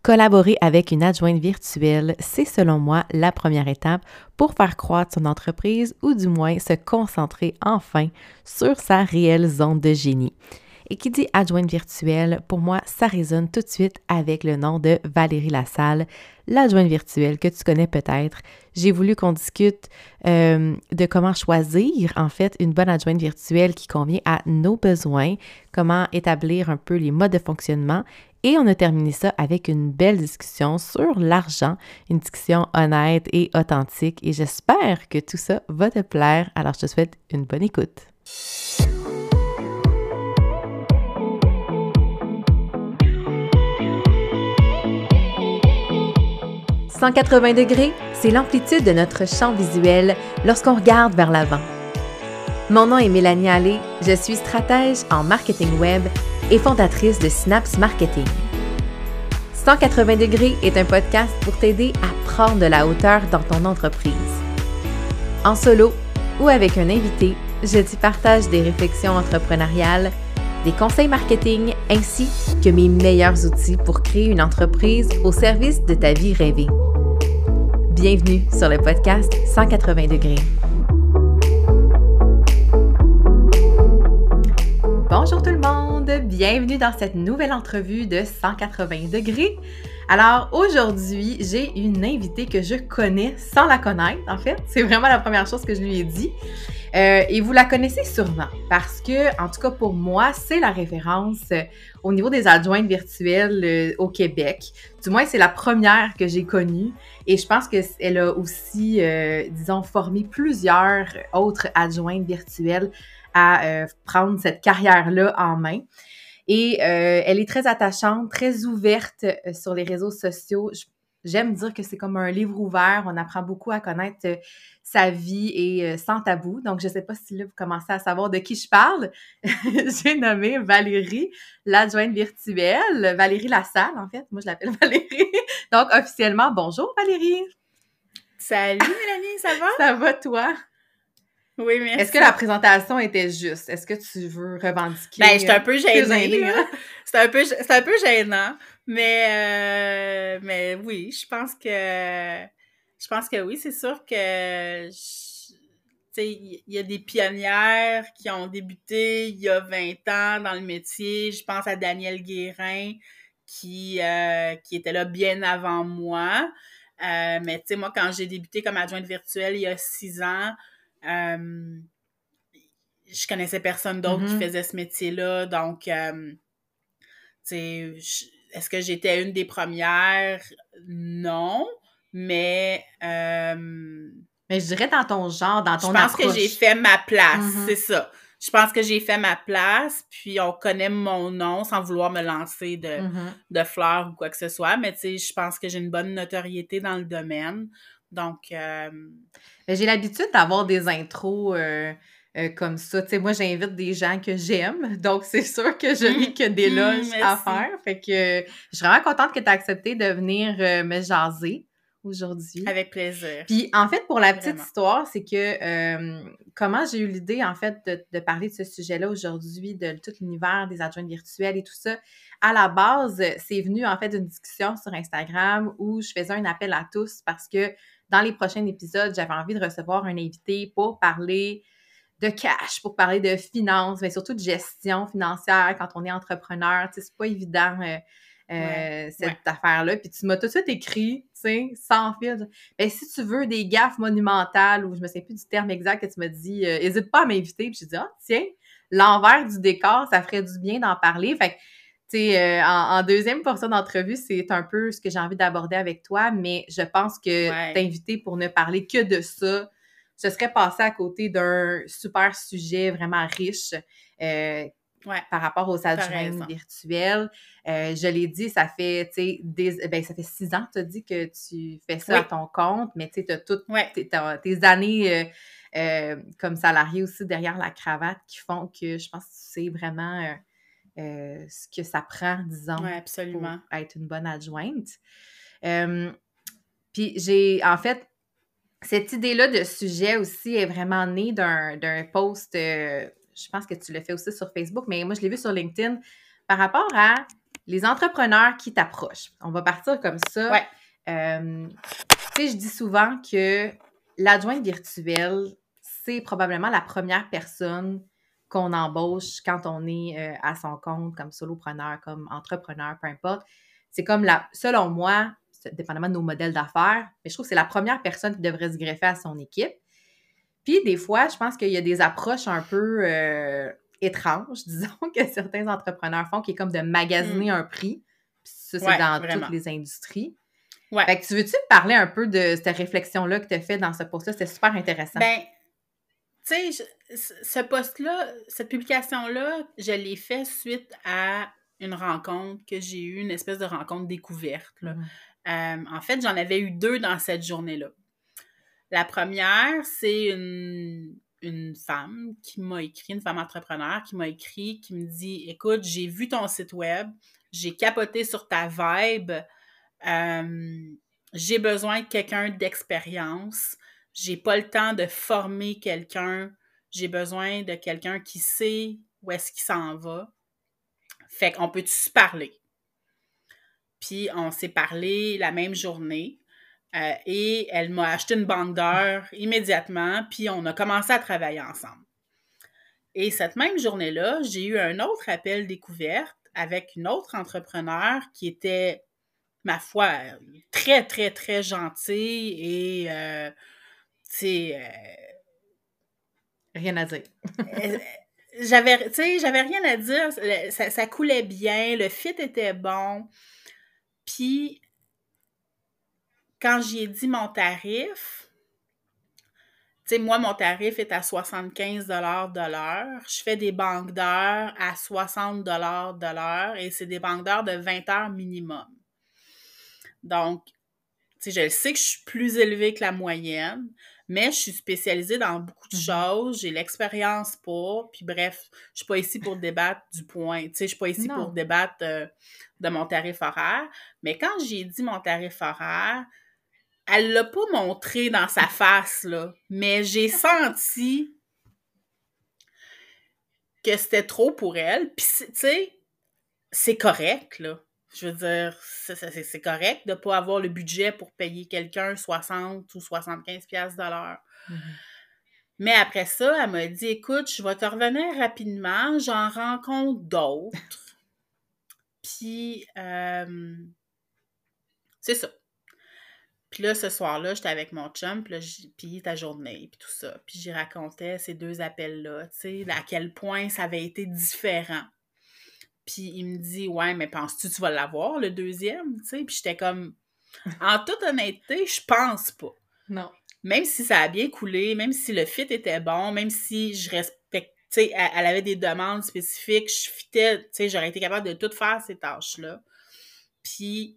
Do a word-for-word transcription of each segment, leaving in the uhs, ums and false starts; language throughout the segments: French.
Collaborer avec une adjointe virtuelle, c'est selon moi la première étape pour faire croître son entreprise ou du moins se concentrer enfin sur sa réelle zone de génie. Et qui dit adjointe virtuelle, pour moi, ça résonne tout de suite avec le nom de Valérie Lassalle, l'adjointe virtuelle que tu connais peut-être. J'ai voulu qu'on discute euh, de comment choisir, en fait, une bonne adjointe virtuelle qui convient à nos besoins, comment établir un peu les modes de fonctionnement. Et on a terminé ça avec une belle discussion sur l'argent, une discussion honnête et authentique. Et j'espère que tout ça va te plaire. Alors, je te souhaite une bonne écoute. cent quatre-vingts degrés, c'est l'amplitude de notre champ visuel lorsqu'on regarde vers l'avant. Mon nom est Mélanie Allé, je suis stratège en marketing web et fondatrice de Synapse Marketing. cent quatre-vingts degrés est un podcast pour t'aider à prendre de la hauteur dans ton entreprise. En solo ou avec un invité, je t'y partage des réflexions entrepreneuriales, des conseils marketing ainsi que mes meilleurs outils pour créer une entreprise au service de ta vie rêvée. Bienvenue sur le podcast cent quatre-vingts degrés. Bonjour tout le monde, bienvenue dans cette nouvelle entrevue de cent quatre-vingts degrés. Alors aujourd'hui, j'ai une invitée que je connais sans la connaître en fait. C'est vraiment la première chose que je lui ai dit. Euh, et vous la connaissez sûrement parce que, en tout cas pour moi, c'est la référence euh, au niveau des adjointes virtuelles euh, au Québec. Du moins, c'est la première que j'ai connue et je pense qu'elle a aussi, euh, disons, formé plusieurs autres adjointes virtuelles à euh, prendre cette carrière-là en main. Et euh, elle est très attachante, très ouverte euh, sur les réseaux sociaux. Je, j'aime dire que c'est comme un livre ouvert. On apprend beaucoup à connaître euh, sa vie et euh, sans tabou. Donc, je ne sais pas si là, vous commencez à savoir de qui je parle. J'ai nommé Valérie, l'adjointe virtuelle. Valérie Lassalle, en fait. Moi, je l'appelle Valérie. Donc, officiellement, bonjour Valérie. Salut Mélanie, ça va? Ça va, toi? Oui, merci. Est-ce que la présentation était juste? Est-ce que tu veux revendiquer? Ben, j'étais un peu gênée, gênée là. C'était un peu, c'était un peu gênant. Mais, euh, mais oui, je pense que, je pense que oui, c'est sûr que, tu sais, il y a des pionnières qui ont débuté il y a vingt ans dans le métier. Je pense à Danielle Guérin qui, euh, qui était là bien avant moi. Euh, mais tu sais, moi, quand j'ai débuté comme adjointe virtuelle il y a six ans, Euh, je connaissais personne d'autre mm-hmm. qui faisait ce métier-là, donc euh, tu sais, est-ce que j'étais une des premières? Non, mais euh, mais je dirais dans ton genre, dans ton je pense approche. que j'ai fait ma place, mm-hmm. c'est ça. Je pense que j'ai fait ma place, puis on connaît mon nom sans vouloir me lancer de, mm-hmm. de fleurs ou quoi que ce soit, mais tu sais, je pense que j'ai une bonne notoriété dans le domaine. Donc, euh... mais j'ai l'habitude d'avoir des intros euh, euh, comme ça. Tu sais, moi, j'invite des gens que j'aime, donc c'est sûr que je n'ai mmh, que des loges mmh, à faire. Fait que euh, je suis vraiment contente que tu aies accepté de venir euh, me jaser aujourd'hui. Avec plaisir. Puis, en fait, pour la petite Vraiment. histoire, c'est que euh, comment j'ai eu l'idée, en fait, de, de parler de ce sujet-là aujourd'hui, de tout l'univers des adjointes virtuelles et tout ça. À la base, c'est venu, en fait, d'une discussion sur Instagram où je faisais un appel à tous parce que dans les prochains épisodes, j'avais envie de recevoir un invité pour parler de cash, pour parler de finances, mais surtout de gestion financière quand on est entrepreneur. Tu sais, c'est pas évident euh, euh, ouais, cette ouais. affaire-là. Puis tu m'as tout de suite écrit, tu sais, sans fil. Ben, si tu veux des gaffes monumentales, ou je me souviens plus du terme exact que tu m'as dit, euh, hésite pas à m'inviter. Puis j'ai dit, ah, tiens, l'envers du décor, ça ferait du bien d'en parler. Fait que tu sais, euh, en, en deuxième portion d'entrevue, c'est un peu ce que j'ai envie d'aborder avec toi, mais je pense que ouais. t'inviter pour ne parler que de ça, ce serait passer à côté d'un super sujet vraiment riche euh, ouais. par rapport aux adjointes virtuelles. Euh, je l'ai dit, ça fait, tu sais, des, ben, ça fait six ans que tu as dit que tu fais ça oui. à ton compte, mais tu sais, tu as toutes ouais. tes, tes années euh, euh, comme salarié aussi derrière la cravate qui font que je pense que tu sais vraiment... Euh, Euh, ce que ça prend, disons, ouais, absolument. pour être une bonne adjointe. Euh, puis j'ai, en fait, cette idée-là de sujet aussi est vraiment née d'un, d'un post, euh, je pense que tu l'as fait aussi sur Facebook, mais moi, je l'ai vu sur LinkedIn, par rapport à les entrepreneurs qui t'approchent. On va partir comme ça. Ouais. Euh, tu sais, je dis souvent que l'adjointe virtuelle, c'est probablement la première personne qu'on embauche quand on est euh, à son compte, comme solopreneur, comme entrepreneur, peu importe. C'est comme la, selon moi, dépendamment de nos modèles d'affaires, mais je trouve que c'est la première personne qui devrait se greffer à son équipe. Puis des fois, je pense qu'il y a des approches un peu euh, étranges, disons, que certains entrepreneurs font, qui est comme de magasiner Mm. un prix. Puis ça, c'est Ouais, dans vraiment. toutes les industries. Ouais. Fait que tu veux-tu me parler un peu de cette réflexion-là que tu as fait dans ce post-là? C'était super intéressant. Ben, tu sais, ce post-là, cette publication-là, je l'ai fait suite à une rencontre que j'ai eue, une espèce de rencontre découverte. Là. Mm-hmm. Euh, en fait, j'en avais eu deux dans cette journée-là. La première, c'est une, une femme qui m'a écrit, une femme entrepreneur qui m'a écrit, qui me dit « Écoute, j'ai vu ton site web, j'ai capoté sur ta vibe, euh, j'ai besoin de quelqu'un d'expérience, j'ai pas le temps de former quelqu'un, j'ai besoin de quelqu'un qui sait où est-ce qu'il s'en va. Fait qu'on peut-tu se parler? » Puis on s'est parlé la même journée. Euh, et elle m'a acheté une banque d'heures immédiatement, puis on a commencé à travailler ensemble. Et cette même journée-là, j'ai eu un autre appel découverte avec une autre entrepreneur qui était, ma foi, très, très, très gentille et, euh, tu sais... Euh, rien à dire. j'avais, tu sais, j'avais rien à dire. Ça, ça coulait bien, le fit était bon. Puis... quand j'y ai dit mon tarif, tu sais, moi, mon tarif est à soixante-quinze dollars de l'heure. Je fais des banques d'heures à soixante dollars de l'heure et c'est des banques d'heures de vingt heures minimum. Donc, tu sais, je sais que je suis plus élevée que la moyenne, mais je suis spécialisée dans beaucoup de mm-hmm. choses. J'ai l'expérience pour, puis bref, je suis pas ici pour débattre du point. Tu sais, je suis pas ici non. pour débattre euh, de mon tarif horaire. Mais quand j'ai dit mon tarif horaire, elle l'a pas montré dans sa face, là, mais j'ai senti que c'était trop pour elle. Puis, tu sais, c'est correct, là. Je veux dire, c'est, c'est, c'est correct de pas avoir le budget pour payer quelqu'un soixante ou soixante-quinze piastres de l'heure. Mm-hmm. Mais après ça, elle m'a dit, écoute, je vais te revenir rapidement, j'en rencontre d'autres. Puis, euh, c'est ça. Puis là, ce soir-là, j'étais avec mon chum, puis, là, puis ta journée, puis tout ça. Puis j'y racontais ces deux appels-là, tu sais, à quel point ça avait été différent. Puis il me dit, ouais, mais penses-tu que tu vas l'avoir, le deuxième, tu sais? Puis j'étais comme, en toute honnêteté, je pense pas. Non. Même si ça a bien coulé, même si le fit était bon, même si je respecte, tu sais, elle avait des demandes spécifiques, je fitais, tu sais, j'aurais été capable de tout faire ces tâches-là. Puis...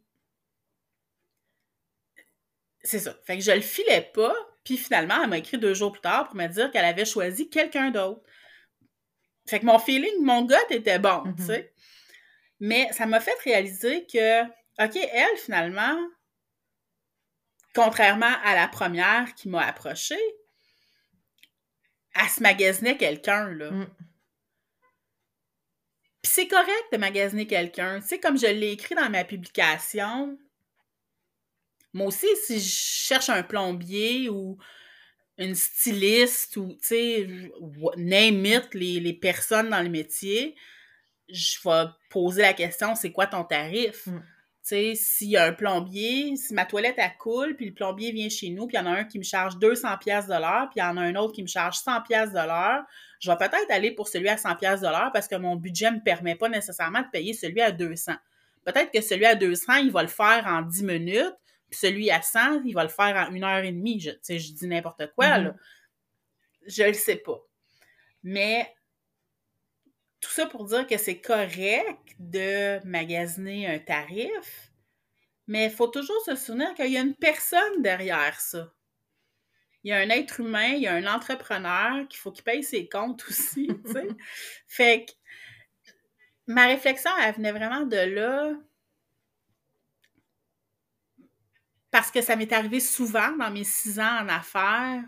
c'est ça. Fait que je le filais pas, puis finalement, elle m'a écrit deux jours plus tard pour me dire qu'elle avait choisi quelqu'un d'autre. Fait que mon feeling, mon gut était bon, mm-hmm. tu sais. Mais ça m'a fait réaliser que, OK, elle, finalement, contrairement à la première qui m'a approchée, elle se magasinait quelqu'un, là. Mm. Puis c'est correct de magasiner quelqu'un. Tu sais, comme je l'ai écrit dans ma publication... moi aussi, si je cherche un plombier ou une styliste ou, tu sais, name it, les, les personnes dans le métier, je vais poser la question, c'est quoi ton tarif? Mm. Tu sais, s'il y a un plombier, si ma toilette, elle coule, puis le plombier vient chez nous, puis il y en a un qui me charge deux cents piastres de l'heure, puis il y en a un autre qui me charge cent piastres de l'heure, je vais peut-être aller pour celui à cent piastres de l'heure parce que mon budget ne me permet pas nécessairement de payer celui à deux cents. Peut-être que celui à deux cents, il va le faire en dix minutes, puis celui à cent, il va le faire en une heure et demie. Je, tu sais, je dis n'importe quoi, mm-hmm. là. Je le sais pas. Mais tout ça pour dire que c'est correct de magasiner un tarif, mais il faut toujours se souvenir qu'il y a une personne derrière ça. Il y a un être humain, il y a un entrepreneur qu'il faut qu'il paye ses comptes aussi, tu sais. Fait que ma réflexion, elle venait vraiment de là... parce que ça m'est arrivé souvent dans mes six ans en affaires,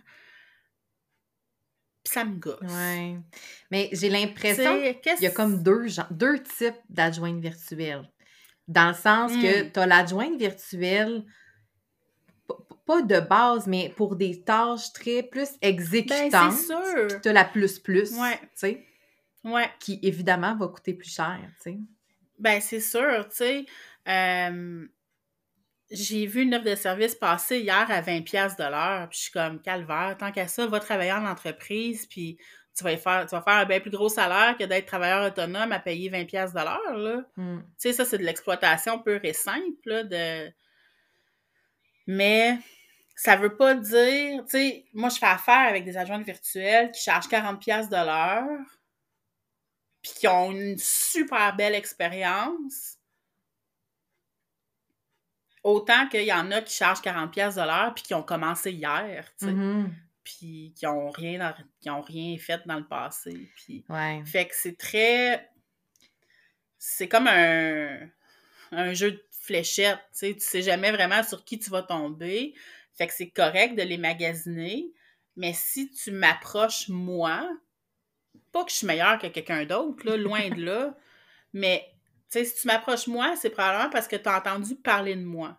puis ça me gosse. Oui. Mais j'ai l'impression qu'il y a comme deux, deux types d'adjointes virtuelles. Dans le sens Mm. que tu as l'adjointe virtuelle, p- pas de base, mais pour des tâches très plus exécutantes. Ben, c'est sûr. Puis tu as la plus-plus, Ouais. tu sais, Ouais. qui évidemment va coûter plus cher, tu sais. Ben, c'est sûr, tu sais. Euh, j'ai vu une offre de service passer hier à vingt piastres de l'heure, puis je suis comme, calvaire, tant qu'à ça, va travailler en entreprise, puis tu vas, y faire, tu vas faire un bien plus gros salaire que d'être travailleur autonome à payer vingt piastres de l'heure, là. Mm. Tu sais, ça, c'est de l'exploitation pure et simple, là, de... Mais ça veut pas dire... Tu sais, moi, je fais affaire avec des adjointes virtuelles qui chargent quarante piastres de l'heure, puis qui ont une super belle expérience. Autant qu'il y en a qui chargent quarante piastres de l'heure puis qui ont commencé hier, tu sais. Mm-hmm. Puis qui ont rien dans, qui ont rien fait dans le passé. Puis... Ouais. Fait que c'est très... C'est comme un, un jeu de fléchettes, tu sais. Tu sais jamais vraiment sur qui tu vas tomber. Fait que c'est correct de les magasiner. Mais si tu m'approches, moi, pas que je suis meilleure que quelqu'un d'autre, là, loin de là, mais... Tu sais, si tu m'approches moi, c'est probablement parce que tu as entendu parler de moi.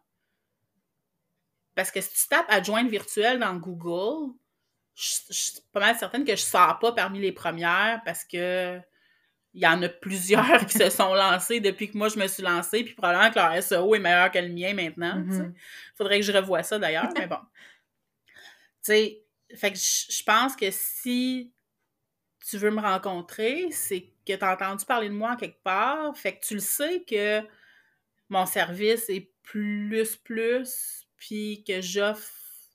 Parce que si tu tapes adjointe virtuelle dans Google, je, je suis pas mal certaine que je ne sors pas parmi les premières parce que il y en a plusieurs qui se sont lancées depuis que moi je me suis lancée, puis probablement que leur S E O est meilleur que le mien maintenant. Il Mm-hmm. faudrait que je revoie ça d'ailleurs, mais bon. Tu sais, fait que je, je pense que si tu veux me rencontrer, c'est que tu as entendu parler de moi quelque part, fait que tu le sais que mon service est plus plus, puis que j'offre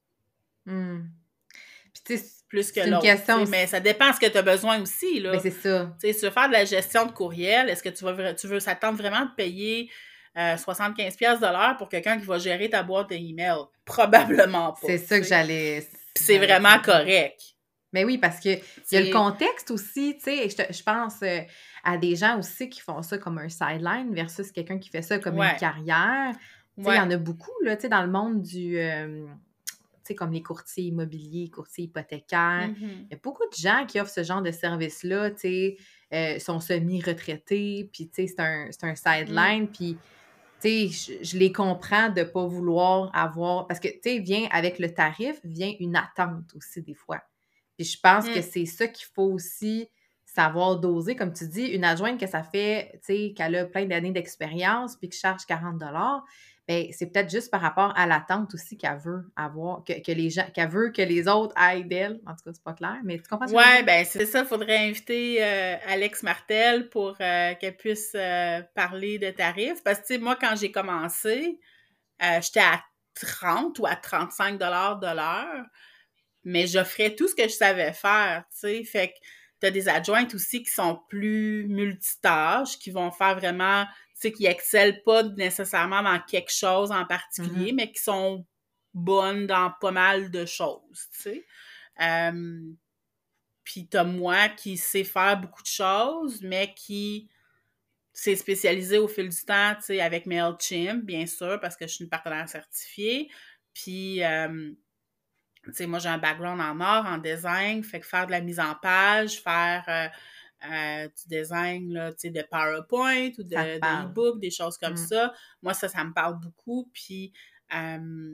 Mm. Puis tu sais, plus que c'est une l'autre. question Mais ça dépend de ce que tu as besoin aussi. Là. Ben, c'est ça. T'sais, si tu veux faire de la gestion de courriel, est-ce que tu, vas, tu veux, ça te tente vraiment de payer euh, soixante-quinze piastres de l'heure pour quelqu'un qui va gérer ta boîte d'email? Probablement pas. C'est ça que j'allais... Puis c'est vraiment correct. Mais oui, parce qu'il y a le contexte aussi, tu sais, je, je pense euh, à des gens aussi qui font ça comme un sideline versus quelqu'un qui fait ça comme ouais. une carrière. Tu sais, ouais. il y en a beaucoup, là, tu sais, dans le monde du... Euh, tu sais, comme les courtiers immobiliers, courtiers hypothécaires. Mm-hmm. Il y a beaucoup de gens qui offrent ce genre de service-là, tu sais, euh, sont semi-retraités, puis tu sais, c'est un, c'est un sideline, mm. puis... Tu sais, je, je les comprends de ne pas vouloir avoir... Parce que, tu sais, vient avec le tarif, vient une attente aussi des fois. Puis je pense mm. que c'est ça qu'il faut aussi savoir doser. Comme tu dis, une adjointe que ça fait, tu sais, qu'elle a plein d'années d'expérience puis qui charge quarante dollars, bien, c'est peut-être juste par rapport à l'attente aussi qu'elle veut avoir, que, que les gens, qu'elle veut que les autres aillent d'elle. En tout cas, c'est pas clair, mais tu comprends ce que je veux dire? Ouais, ben c'est ça. Il faudrait inviter euh, Alex Martel pour euh, qu'elle puisse euh, parler de tarifs. Parce que, tu sais, moi, quand j'ai commencé, euh, j'étais à trente ou à trente-cinq dollars de l'heure. Mais j'offrais tout ce que je savais faire, tu sais. Fait que t'as des adjointes aussi qui sont plus multitâches, qui vont faire vraiment, tu sais, qui excellent pas nécessairement dans quelque chose en particulier, mm-hmm. mais qui sont bonnes dans pas mal de choses, tu sais. Euh, puis t'as moi qui sais faire beaucoup de choses, mais qui s'est spécialisée au fil du temps, tu sais, avec MailChimp, bien sûr, parce que je suis une partenaire certifiée. Puis... Euh, tu sais, moi, j'ai un background en art, en design, fait que faire de la mise en page, faire euh, euh, du design, là, tu sais, de PowerPoint ou de, de e-book, des choses comme mm. ça. Moi, ça, ça me parle beaucoup. Puis, euh,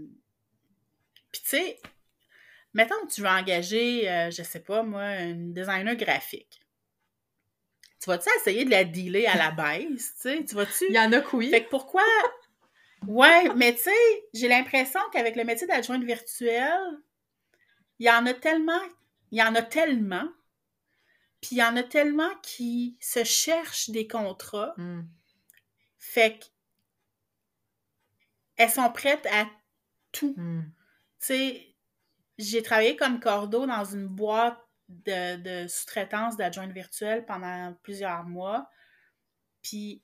puis tu sais, mettons que tu veux engager, euh, je sais pas, moi, une designer graphique. Tu vas-tu essayer de la dealer à la baisse, tu sais? Tu vas-tu... Il y en a que oui. Fait que pourquoi... Ouais, mais tu sais, j'ai l'impression qu'avec le métier d'adjointe virtuelle, il y en a tellement, il y en a tellement, puis il y en a tellement qui se cherchent des contrats. Mm. Fait qu'elles sont prêtes à tout. Mm. Tu sais, j'ai travaillé comme cordeau dans une boîte de, de sous-traitance d'adjointe virtuelle pendant plusieurs mois. Puis,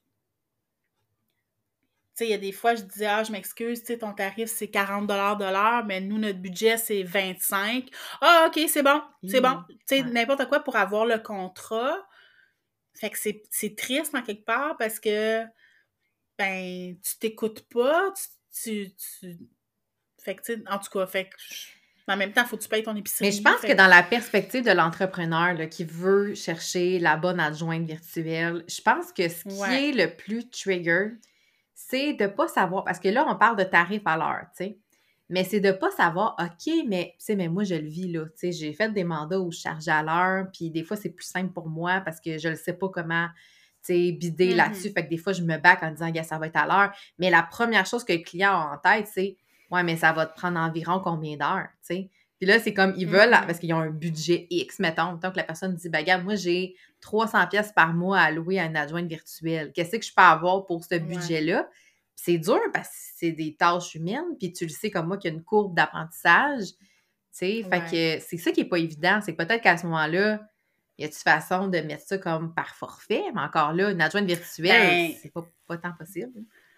tu sais, il y a des fois, je disais, ah, je m'excuse, tu sais, ton tarif, c'est quarante dollars de l'heure, mais nous, notre budget, c'est vingt-cinq. Ah, OK, c'est bon, c'est mmh. bon. Tu sais, ouais. N'importe quoi pour avoir le contrat. Fait que c'est, c'est triste, en quelque part, parce que, ben, tu t'écoutes pas, tu... tu, tu... Fait que, tu sais, en tout cas, fait que... En même temps, il faut que tu payes ton épicerie. Mais je pense que, que dans la perspective de l'entrepreneur là, qui veut chercher la bonne adjointe virtuelle, je pense que ce qui ouais. est le plus trigger... c'est de pas savoir, parce que là, on parle de tarif à l'heure, tu sais, mais c'est de pas savoir, OK, mais, tu sais, mais moi, je le vis, là, tu sais, j'ai fait des mandats où je chargeais à l'heure, puis des fois, c'est plus simple pour moi parce que je ne sais pas comment, tu sais, bider là-dessus, Mhm. fait que des fois, je me back en disant, gars, ça va être à l'heure, mais la première chose que le client a en tête, c'est, ouais, mais ça va te prendre environ combien d'heures, tu sais? Puis là, c'est comme, ils veulent, Mhm. parce qu'ils ont un budget X, mettons, mettons que la personne dit, ben, gars, moi, j'ai trois cents pièces par mois à louer à une adjointe virtuelle. Qu'est-ce que je peux avoir pour ce Ouais. budget-là? C'est dur parce que c'est des tâches humaines, puis tu le sais comme moi qu'il y a une courbe d'apprentissage, tu sais, fait Ouais. que c'est ça qui est pas évident, c'est que peut-être qu'à ce moment-là, y a-tu façon de mettre ça comme par forfait, mais encore là, une adjointe virtuelle, Ben, c'est pas, pas tant possible.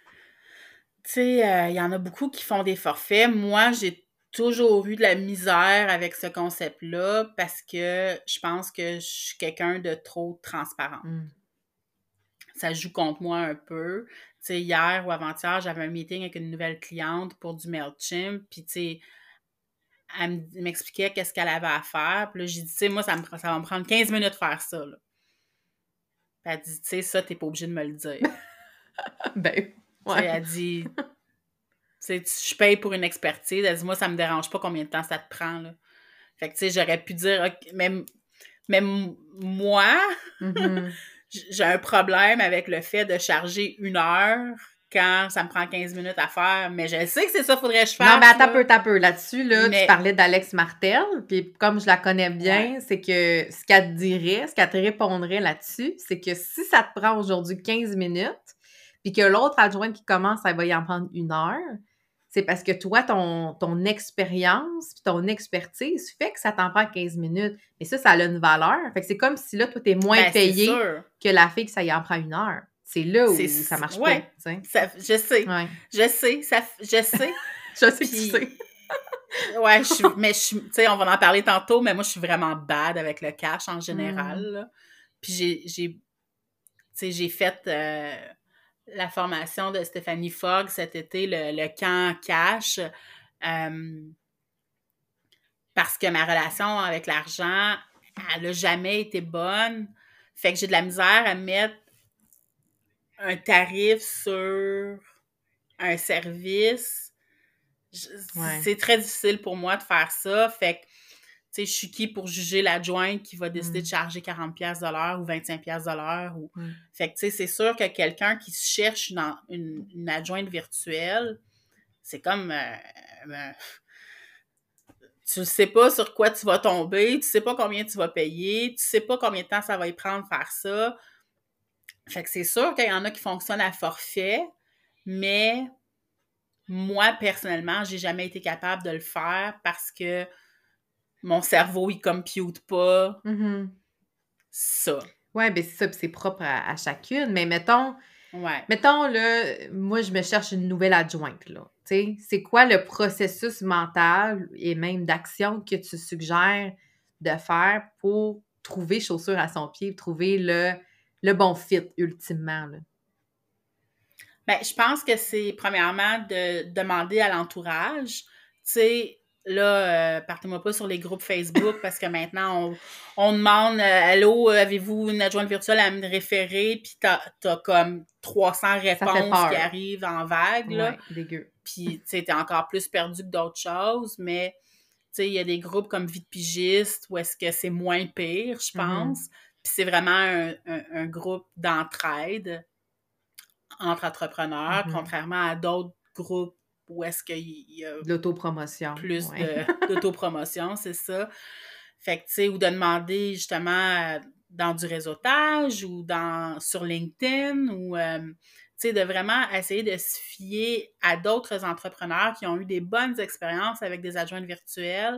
tu sais, il y en a beaucoup qui font des forfaits. Moi, j'ai toujours eu de la misère avec ce concept-là parce que je pense que je suis quelqu'un de trop transparent. Mm. Ça joue contre moi un peu. Tu sais, hier ou avant-hier, j'avais un meeting avec une nouvelle cliente pour du MailChimp, puis tu sais, elle m- m'expliquait qu'est-ce qu'elle avait à faire. Puis là, j'ai dit, tu sais, moi, ça, me, ça va me prendre quinze minutes de faire ça, là. Puis elle dit, tu sais, ça, t'es pas obligé de me le dire. Ben, Tu sais, ouais. elle dit, tu sais, tu- je paye pour une expertise. Elle dit, moi, ça me dérange pas combien de temps ça te prend, là. Fait que, tu sais, j'aurais pu dire, OK, même, même moi, Mhm. j'ai un problème avec le fait de charger une heure quand ça me prend quinze minutes à faire. Mais je sais que c'est ça qu'il faudrait que je Non, mais fasse, attends un là. peu, attends un peu. Là-dessus, là, tu Mais, parlais d'Alex Martel, puis comme je la connais ouais, bien, c'est que ce qu'elle te dirait, ce qu'elle te répondrait là-dessus, c'est que si ça te prend aujourd'hui quinze minutes, puis que l'autre adjointe qui commence, elle va y en prendre une heure, c'est parce que toi, ton, ton expérience puis ton expertise fait que ça t'en prend quinze minutes. Mais ça, ça a une valeur. Fait que c'est comme si là, toi, t'es moins ben, c'est payé sûr. que la fille que ça y en prend une heure. C'est là C'est, où ça marche pas, ouais, tu sais. ça, je sais. Ouais. Je sais, ça, je sais. Je sais que tu Puis, sais. ouais, je suis, mais je suis, tu sais, on va en parler tantôt, mais moi, je suis vraiment bad avec le cash en général, Hmm. là. Puis j'ai, j'ai, tu sais, j'ai fait euh, la formation de Stéphanie Fogg cet été, le, le camp cash, euh, parce que ma relation avec l'argent, elle a jamais été bonne. Fait que j'ai de la misère à mettre un tarif sur un service. Je- Ouais. C'est très difficile pour moi de faire ça. Fait que, tu sais, je suis qui pour juger l'adjointe qui va décider de Hmm. charger quarante pièces de l'heure ou vingt-cinq pièces de l'heure. Ou... Hmm. Fait que, tu sais, c'est sûr que quelqu'un qui cherche une, une, une adjointe virtuelle, c'est comme... euh, euh, tu ne sais pas sur quoi tu vas tomber, tu sais pas combien tu vas payer, tu sais pas combien de temps ça va y prendre faire ça. Fait que c'est sûr qu'il y en a qui fonctionnent à forfait, mais moi, personnellement, j'ai jamais été capable de le faire parce que mon cerveau, il compute pas Mhm. ça. Ouais, ben c'est ça, puis c'est propre à, à chacune. Mais mettons, Ouais. mettons, là, moi, je me cherche une nouvelle adjointe, là. Tu sais, c'est quoi le processus mental et même d'action que tu suggères de faire pour trouver chaussure à son pied, trouver le, le bon fit, ultimement, là? Ben, je pense que c'est premièrement de demander à l'entourage. Tu sais, là, euh, partez-moi pas sur les groupes Facebook parce que maintenant, on, on demande euh, Allô, avez-vous une adjointe virtuelle à me référer? Puis t'as, t'as comme trois cents Ça fait réponses qui peur. arrivent en vague, là. Ouais, dégueu. Puis, tu sais, t'es encore plus perdu que d'autres choses, mais tu sais, il y a des groupes comme Vie de pigiste où est-ce que c'est moins pire, je Mhm. pense. Puis c'est vraiment un, un, un groupe d'entraide entre entrepreneurs, Mhm. contrairement à d'autres groupes où est-ce qu'il y a De l'autopromotion, plus ouais. de, d'autopromotion, c'est ça. Fait que, tu sais, ou de demander justement euh, dans du réseautage ou dans sur LinkedIn ou, euh, tu sais, de vraiment essayer de se fier à d'autres entrepreneurs qui ont eu des bonnes expériences avec des adjointes virtuelles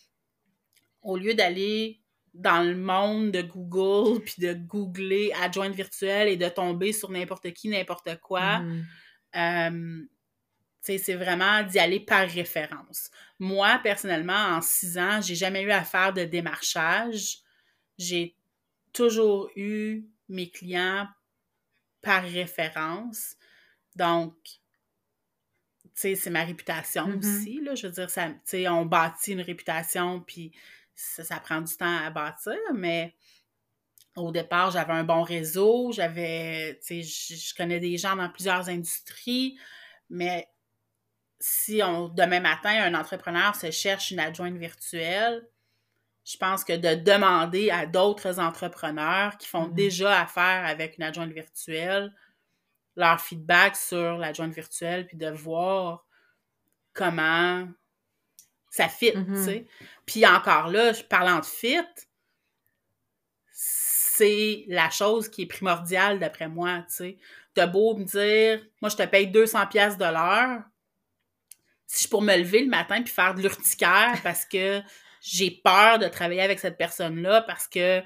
au lieu d'aller dans le monde de Google puis de googler adjointe virtuelle et de tomber sur n'importe qui, n'importe quoi. Mhm. Euh, tu sais, c'est vraiment d'y aller par référence. Moi, personnellement, en six ans, j'ai jamais eu à faire de démarchage. J'ai toujours eu mes clients par référence. Donc, tu sais, c'est ma réputation Mhm. aussi, là. Je veux dire, ça, tu sais, on bâtit une réputation, puis ça, ça prend du temps à bâtir, mais Au départ, j'avais un bon réseau, j'avais, tu sais, je, je connais des gens dans plusieurs industries, mais si on, demain matin, un entrepreneur se cherche une adjointe virtuelle, je pense que de demander à d'autres entrepreneurs qui font Mhm. déjà affaire avec une adjointe virtuelle leur feedback sur l'adjointe virtuelle, puis de voir comment ça fit, Mhm. tu sais. Puis encore là, parlant de fit, c'est la chose qui est primordiale d'après moi, tu sais. T'as beau me dire, moi, je te paye deux cents piastres de l'heure, si je pour me lever le matin puis faire de l'urticaire parce que j'ai peur de travailler avec cette personne-là parce que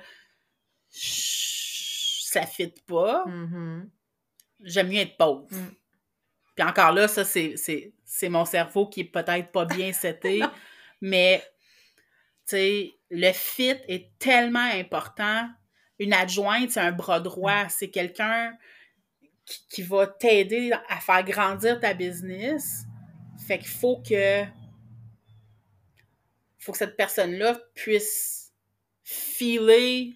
je- ça fit pas, Mhm. j'aime mieux être pauvre. Mm. Puis encore là, ça, c'est, c'est, c'est mon cerveau qui est peut-être pas bien seté, mais, tu sais, le fit est tellement important. Une adjointe, c'est un bras droit. C'est quelqu'un qui, qui va t'aider à faire grandir ta business. Fait qu'il faut que, faut que cette personne-là puisse filer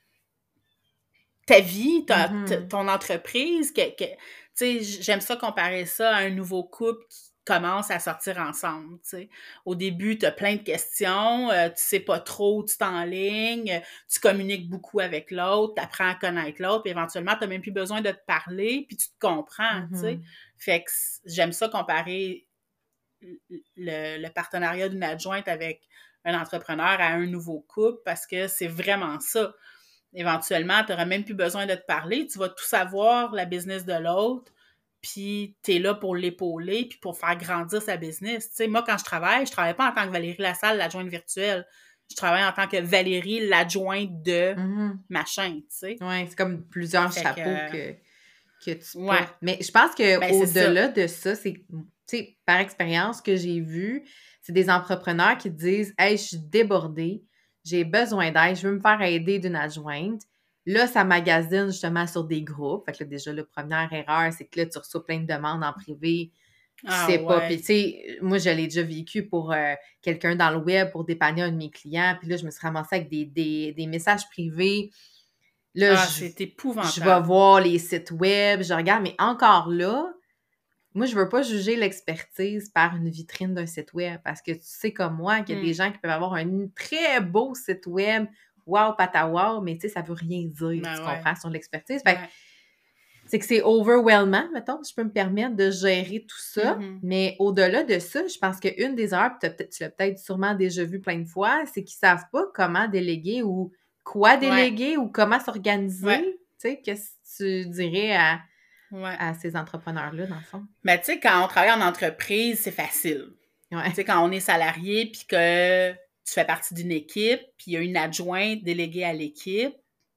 ta vie, ta, ta- Mhm. ton entreprise. Que, que, tu sais, j'aime ça comparer ça à un nouveau couple qui commence à sortir ensemble, tu sais. Au début, tu as plein de questions, euh, tu sais pas trop où tu t'enlignes, euh, tu communiques beaucoup avec l'autre, tu apprends à connaître l'autre, puis éventuellement, tu n'as même plus besoin de te parler, puis tu te comprends, tu sais. Mhm. Fait que j'aime ça comparer le, le partenariat d'une adjointe avec un entrepreneur à un nouveau couple parce que c'est vraiment ça. Éventuellement, tu n'auras même plus besoin de te parler. Tu vas tout savoir, la business de l'autre, puis tu es là pour l'épauler puis pour faire grandir sa business. Tu sais, moi, quand je travaille, je travaille pas en tant que Valérie Lassalle, l'adjointe virtuelle. Je travaille en tant que Valérie, l'adjointe de Mhm. ma chaîne, tu sais. Ouais, c'est comme plusieurs Fait chapeaux que, que, que tu ouais, portes. Mais je pense ben c'est ça. qu'au-delà de ça, c'est, tu sais, par expérience que j'ai vu, c'est des entrepreneurs qui te disent « Hey, je suis débordée, j'ai besoin d'aide, je veux me faire aider d'une adjointe. » Là, ça magasine justement sur des groupes. Fait que là, déjà, la première erreur, c'est que là, tu reçois plein de demandes en privé. Tu Ah sais pas. Puis, ouais. tu sais, moi, je l'ai déjà vécu pour euh, quelqu'un dans le web pour dépanner un de mes clients. Puis là, je me suis ramassée avec des, des, des messages privés. Là, Ah, je, c'est je vais épouvantable. voir les sites web, je regarde, mais encore là, moi, je veux pas juger l'expertise par une vitrine d'un site web parce que tu sais comme moi qu'il y a des Hmm. gens qui peuvent avoir un très beau site web, wow, pata wow, mais tu sais, ça veut rien dire, Ben tu ouais. comprends, sur l'expertise. Fait que Ouais. c'est que c'est overwhelmant, mettons, si je peux me permettre de gérer tout ça. Mhm. Mais au-delà de ça, je pense qu'une des erreurs, puis t'as peut-être- tu l'as peut-être sûrement déjà vu plein de fois, c'est qu'ils savent pas comment déléguer ou quoi Ouais. déléguer ou comment Ouais. s'organiser. Tu sais, qu'est-ce que tu dirais à, Ouais. à ces entrepreneurs-là, dans le fond? Mais tu sais, quand on travaille en entreprise, c'est facile. Tu Ouais. sais, quand on est salarié, puis que tu fais partie d'une équipe, puis il y a une adjointe déléguée à l'équipe,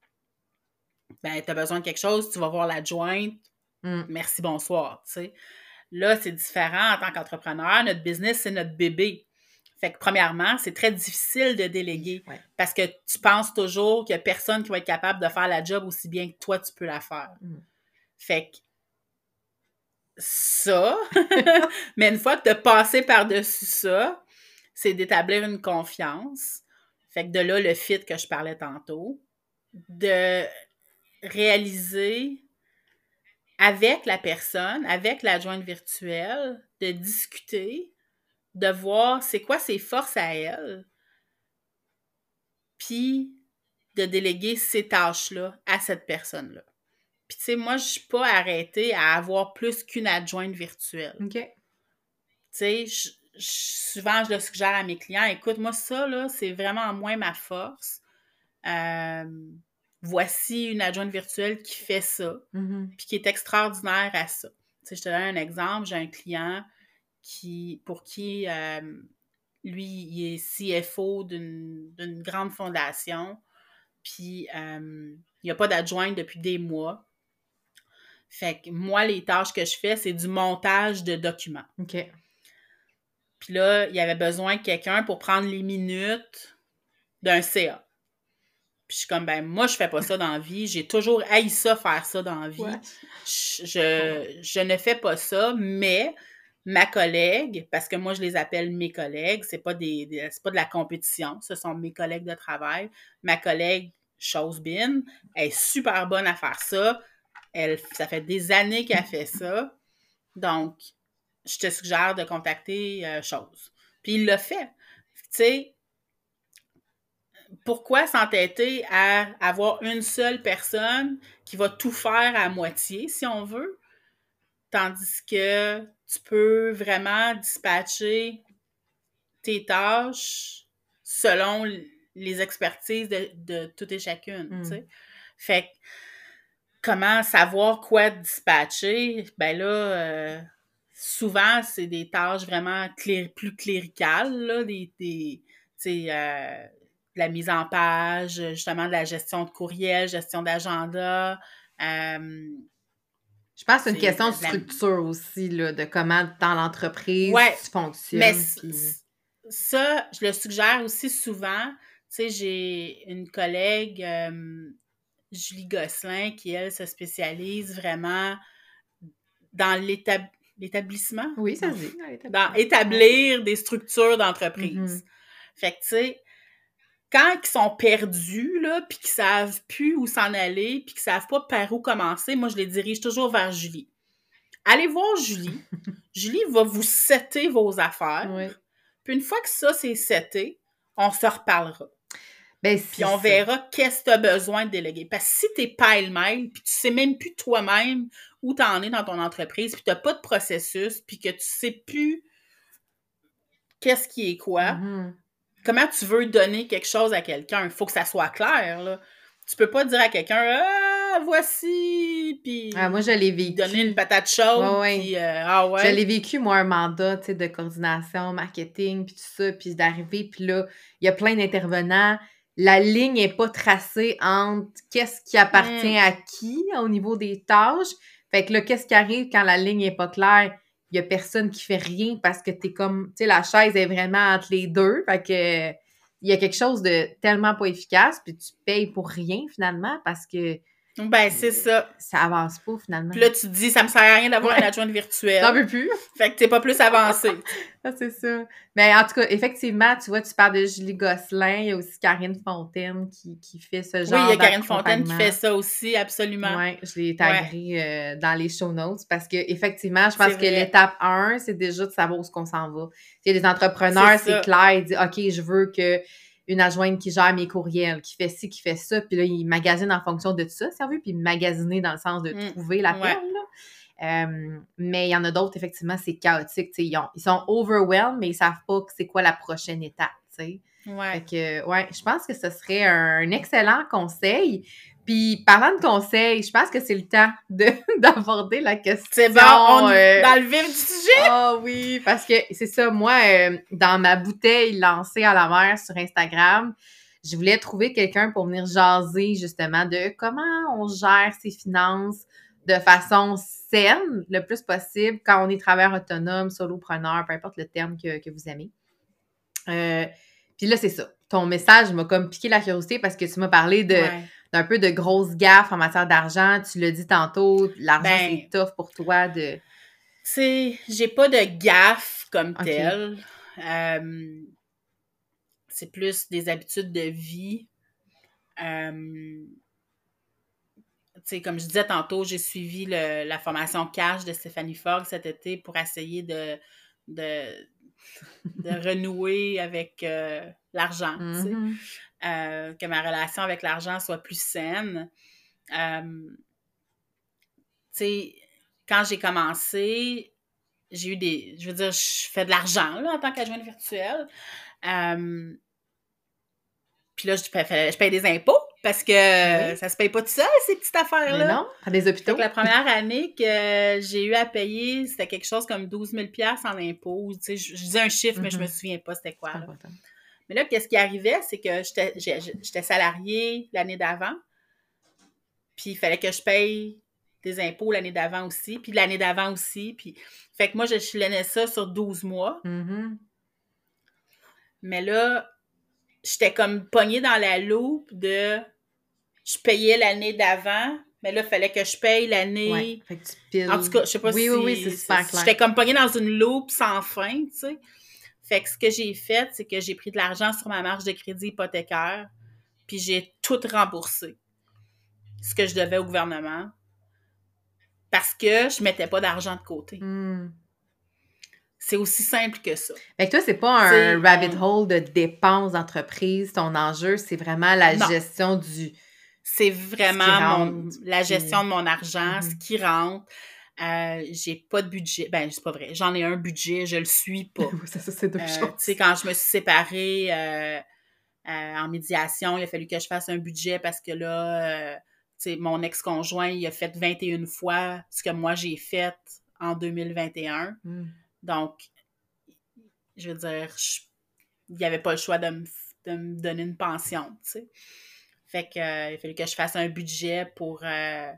ben, tu as besoin de quelque chose, tu vas voir l'adjointe, Mm. merci, bonsoir, tu sais. Là, c'est différent en tant qu'entrepreneur. Notre business, c'est notre bébé. Fait que, premièrement, c'est très difficile de déléguer Ouais. parce que tu penses toujours qu'il n'y a personne qui va être capable de faire la job aussi bien que toi, tu peux la faire. Mm. Fait que ça, mais une fois que tu as passé par-dessus ça, c'est d'établir une confiance. Fait que de là, le fit que je parlais tantôt. De réaliser avec la personne, avec l'adjointe virtuelle, de discuter, de voir c'est quoi ses forces à elle, puis de déléguer ces tâches-là à cette personne-là. Puis tu sais, moi, je suis pas arrêtée à avoir plus qu'une adjointe virtuelle. OK. Tu sais, je, je, souvent, je le suggère à mes clients, écoute, moi, ça, là, c'est vraiment moins ma force. Euh, voici une adjointe virtuelle qui fait ça, Mm-hmm. puis qui est extraordinaire à ça. Tu sais, je te donne un exemple, j'ai un client qui, pour qui, euh, lui, il est C F O d'une, d'une grande fondation, puis euh, il n'y a pas d'adjointe depuis des mois. Fait que moi, les tâches que je fais, c'est du montage de documents. OK. Puis là, il y avait besoin de quelqu'un pour prendre les minutes d'un C A. Puis je suis comme, ben moi, je fais pas ça dans la vie. J'ai toujours haï ça, faire ça dans la vie. Ouais. Je, je, je ne fais pas ça, mais ma collègue, parce que moi, je les appelle mes collègues, c'est pas des, des c'est pas de la compétition, ce sont mes collègues de travail. Ma collègue chose bin. Elle est super bonne à faire ça. Elle, ça fait des années qu'elle fait ça. Donc, je te suggère de contacter euh, Chose. Puis il l'a fait. Tu sais, pourquoi s'entêter à avoir une seule personne qui va tout faire à moitié, si on veut, tandis que tu peux vraiment dispatcher tes tâches selon les expertises de, de toutes et chacune, mm. tu sais. Fait que, comment savoir quoi dispatcher? Ben là, euh, souvent, c'est des tâches vraiment clé- plus cléricales, là, des, des tu sais, euh, de la mise en page, justement, de la gestion de courriel, gestion d'agenda. Euh, je pense que c'est une question de structure la... aussi, là, de comment dans l'entreprise ouais, tu fonctionnes. Mais puis... ça, je le suggère aussi souvent. Tu sais, j'ai une collègue, euh, Julie Gosselin, qui, elle, se spécialise vraiment dans l'étab... l'établissement. Oui, ça se dit. Dans, dans établir des structures d'entreprise. Mm-hmm. Fait que, tu sais, quand ils sont perdus, là, puis qu'ils savent plus où s'en aller, puis qu'ils savent pas par où commencer, moi, je les dirige toujours vers Julie. Allez voir Julie. Julie va vous setter vos affaires. Oui. Puis une fois que ça, c'est seté, on se reparlera. Ben, puis on ça. verra qu'est-ce que tu as besoin de déléguer. Parce que si tu es pêle-mêle, puis tu sais même plus toi-même où tu en es dans ton entreprise, puis tu n'as pas de processus, puis que tu sais plus qu'est-ce qui est quoi, mm-hmm. comment tu veux donner quelque chose à quelqu'un? Il faut que ça soit clair, là. Tu peux pas dire à quelqu'un « Ah, voici! » puis ah, moi, je l'ai vécu. Donner une patate chaude, ouais, ouais. puis euh, ah ouais. Je l'ai vécu, moi, un mandat, tu sais, de coordination, marketing, puis tout ça, puis d'arriver, puis là, il y a plein d'intervenants. La ligne n'est pas tracée entre qu'est-ce qui appartient mm. à qui au niveau des tâches. Fait que là, qu'est-ce qui arrive quand la ligne n'est pas claire? Il y a personne qui fait rien parce que t'es comme, tu sais, la chaise est vraiment entre les deux. Fait que il y a quelque chose de tellement pas efficace, puis tu payes pour rien, finalement, parce que ben, c'est ça. Ça avance pas, finalement. Puis là, tu te dis, ça me sert à rien d'avoir ouais. une adjointe virtuelle. T'en veux plus. Fait que t'es pas plus avancé. Ah, c'est ça. Mais en tout cas, effectivement, tu vois, tu parles de Julie Gosselin. Il y a aussi Karine Fontaine qui, qui fait ce genre Oui, il y a Karine Fontaine qui fait ça aussi, absolument. Oui, je l'ai tagué ouais. euh, dans les show notes parce que effectivement, je pense que l'étape un, c'est déjà de savoir où est-ce qu'on s'en va. Il y a des entrepreneurs, c'est, c'est clair, ils disent, OK, je veux que une adjointe qui gère mes courriels, qui fait ci, qui fait ça, puis là, ils magasinent en fonction de tout ça, si on veut, puis magasiner dans le sens de mmh. trouver la ouais. perle, là. Euh, mais il y en a d'autres, effectivement, c'est chaotique, tu sais, ils, ils sont overwhelmed, mais ils savent pas c'est quoi la prochaine étape, tu sais. Ouais. Fait que, ouais, je pense que ce serait un excellent conseil. Puis, parlant de conseils, je pense que c'est le temps de, d'aborder la question. C'est bon, on est euh, dans le vif du sujet! Ah oh, oui, parce que c'est ça, moi, euh, dans ma bouteille lancée à la mer sur Instagram, je voulais trouver quelqu'un pour venir jaser, justement, de comment on gère ses finances de façon saine, le plus possible, quand on est travailleur autonome, solopreneur, peu importe le terme que, que vous aimez. Euh, Puis là, c'est ça. Ton message m'a comme piqué la curiosité parce que tu m'as parlé de... Ouais. d'un peu de grosses gaffes en matière d'argent. Tu l'as dit tantôt, l'argent, ben, c'est tough pour toi de... Tu sais, j'ai pas de gaffe comme okay. telle. Euh, c'est plus des habitudes de vie. Euh, tu sais, comme je disais tantôt, j'ai suivi le, la formation Cash de Stéphanie Fogg cet été pour essayer de, de, de renouer avec euh, l'argent, mm-hmm. tu sais. Euh, que ma relation avec l'argent soit plus saine. Euh, tu sais, quand j'ai commencé, j'ai eu des... Je veux dire, je fais de l'argent, là, en tant qu'adjointe virtuelle. Euh, puis là, je paye, je paye des impôts parce que oui. ça se paye pas tout seul, ces petites affaires-là. Mais non, à des hôpitaux. Donc, la première année que j'ai eu à payer, c'était quelque chose comme douze mille dollars en impôts. Tu sais, je, je dis un chiffre, mm-hmm. mais je me souviens pas c'était quoi. Là. Mais là, qu'est-ce qui arrivait, c'est que j'étais, j'étais salariée l'année d'avant, puis il fallait que je paye des impôts l'année d'avant aussi, puis l'année d'avant aussi. Puis... Fait que moi, je chilonnais ça sur douze mois. Mm-hmm. Mais là, j'étais comme pognée dans la loupe de... Je payais l'année d'avant, mais là, il fallait que je paye l'année... Ouais, fait que tu piles. En tout cas, je sais pas oui, si... Oui, oui, c'est super clair. J'étais comme pognée dans une loupe sans fin, tu sais. Fait que ce que j'ai fait, c'est que j'ai pris de l'argent sur ma marge de crédit hypothécaire, puis j'ai tout remboursé, ce que je devais au gouvernement, parce que je mettais pas d'argent de côté. Mm. C'est aussi simple que ça. Fait que toi, c'est pas T'sais, un rabbit on... hole de dépenses d'entreprise, ton enjeu, c'est vraiment la non. gestion du... C'est vraiment rentre, mon, la gestion puis... de mon argent, mm-hmm. ce qui rentre. Euh, j'ai pas de budget. Ben, c'est pas vrai. J'en ai un budget, je le suis pas. ça, ça, c'est deux euh, choses. Tu sais, quand je me suis séparée euh, euh, en médiation, il a fallu que je fasse un budget parce que là, euh, tu sais, mon ex-conjoint, il a fait vingt et une fois ce que moi j'ai fait en deux mille vingt et un. Mm. Donc, je veux dire, je, il n'y avait pas le choix de me, de me donner une pension, tu sais. Fait que euh, il a fallu que je fasse un budget pour, euh,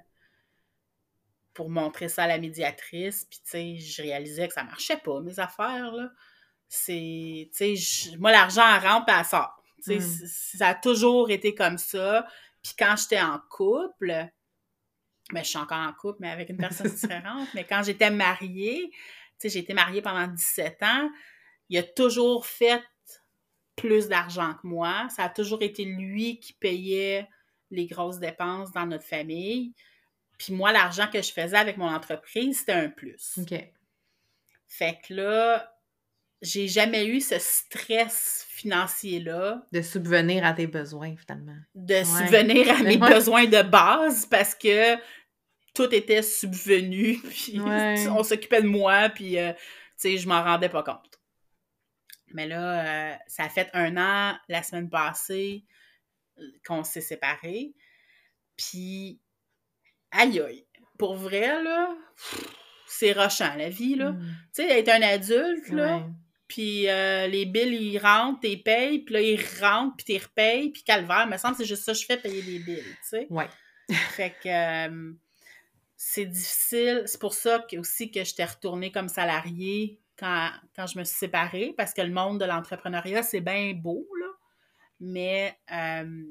pour montrer ça à la médiatrice. Puis, tu sais, je réalisais que ça marchait pas, mes affaires, là. C'est, tu sais, moi, l'argent rentre et elle sort. Tu sais, mm. ça a toujours été comme ça. Puis quand j'étais en couple, ben, je suis encore en couple, mais avec une personne différente, mais quand j'étais mariée, tu sais, j'ai été mariée pendant dix-sept ans, il a toujours fait plus d'argent que moi. Ça a toujours été lui qui payait les grosses dépenses dans notre famille. Puis moi, l'argent que je faisais avec mon entreprise, c'était un plus. OK. Fait que là, j'ai jamais eu ce stress financier-là. De subvenir à tes besoins, finalement. De ouais. subvenir à mes ouais. besoins de base parce que tout était subvenu. Puis ouais. on s'occupait de moi, puis euh, tu sais, je m'en rendais pas compte. Mais là, euh, ça a fait un an, la semaine passée, qu'on s'est séparés. Puis, aïe aïe, pour vrai, là, c'est rochant, la vie, là. Mm. Tu sais, être un adulte, là, ouais. puis euh, les billes, ils rentrent, t'es payes, puis là, ils rentrent, puis t'es repayes, puis calvaire, me semble que c'est juste ça que je fais, payer des billes, tu sais. Ouais. Fait que euh, c'est difficile. C'est pour ça que, aussi que j'étais retournée comme salariée Quand, quand je me suis séparée, parce que le monde de l'entrepreneuriat, c'est bien beau, là, mais euh,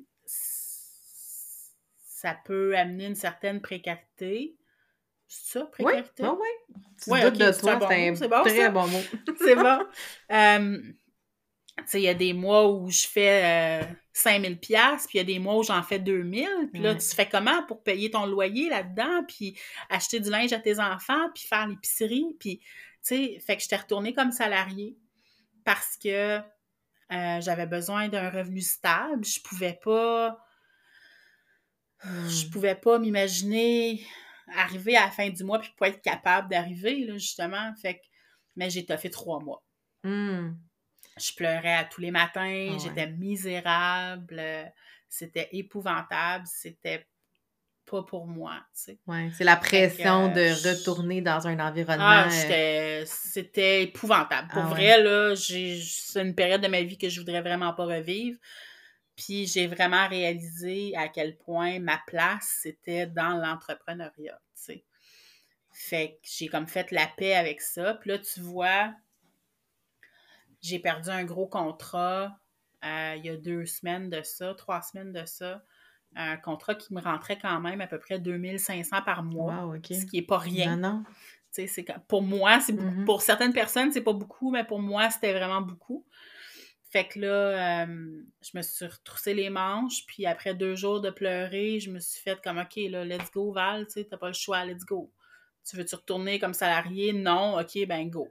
ça peut amener une certaine précarité. C'est ça, précarité? Oui, oui, oui. Tu ouais, doutes okay, de c'est toi, un bon c'est un c'est bon, très ça? bon mot. C'est bon. Euh, tu sais, il y a des mois où je fais euh, cinq mille dollars, puis il y a des mois où j'en fais deux mille, puis là, ouais. tu fais comment pour payer ton loyer là-dedans, puis acheter du linge à tes enfants, puis faire l'épicerie, puis... Tu sais, fait que j'étais retournée comme salariée parce que euh, j'avais besoin d'un revenu stable. Je pouvais pas... Mm. Je pouvais pas m'imaginer arriver à la fin du mois puis pas être capable d'arriver, là, justement. Fait que... Mais j'ai toffé trois mois. Mm. Je pleurais à tous les matins. Oh, j'étais ouais. misérable. C'était épouvantable. C'était... pas pour moi, tu sais. Ouais, c'est la pression que, de je... retourner dans un environnement... Ah, j'étais... c'était épouvantable. Pour ah, vrai, ouais. là, j'ai... c'est une période de ma vie que je voudrais vraiment pas revivre. Puis j'ai vraiment réalisé à quel point ma place, c'était dans l'entrepreneuriat, tu sais. Fait que j'ai comme fait la paix avec ça. Puis là, tu vois, j'ai perdu un gros contrat euh, il y a deux semaines de ça, trois semaines de ça. Un contrat qui me rentrait quand même à peu près deux mille cinq cents par mois, wow, okay. ce qui n'est pas rien. Non, non. C'est, pour moi, c'est mm-hmm. pour certaines personnes, c'est pas beaucoup, mais pour moi, c'était vraiment beaucoup. Fait que là, euh, je me suis retroussé les manches, puis après deux jours de pleurer, je me suis fait comme, OK, là, let's go, Val, tu sais, t'as pas le choix, let's go. Tu veux-tu retourner comme salarié? Non, OK, ben go.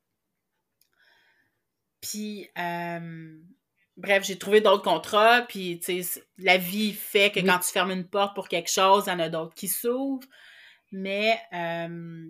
Puis... Euh, Bref, j'ai trouvé d'autres contrats, puis tu sais, la vie fait que oui. quand tu fermes une porte pour quelque chose, il y en a d'autres qui s'ouvrent. Mais euh,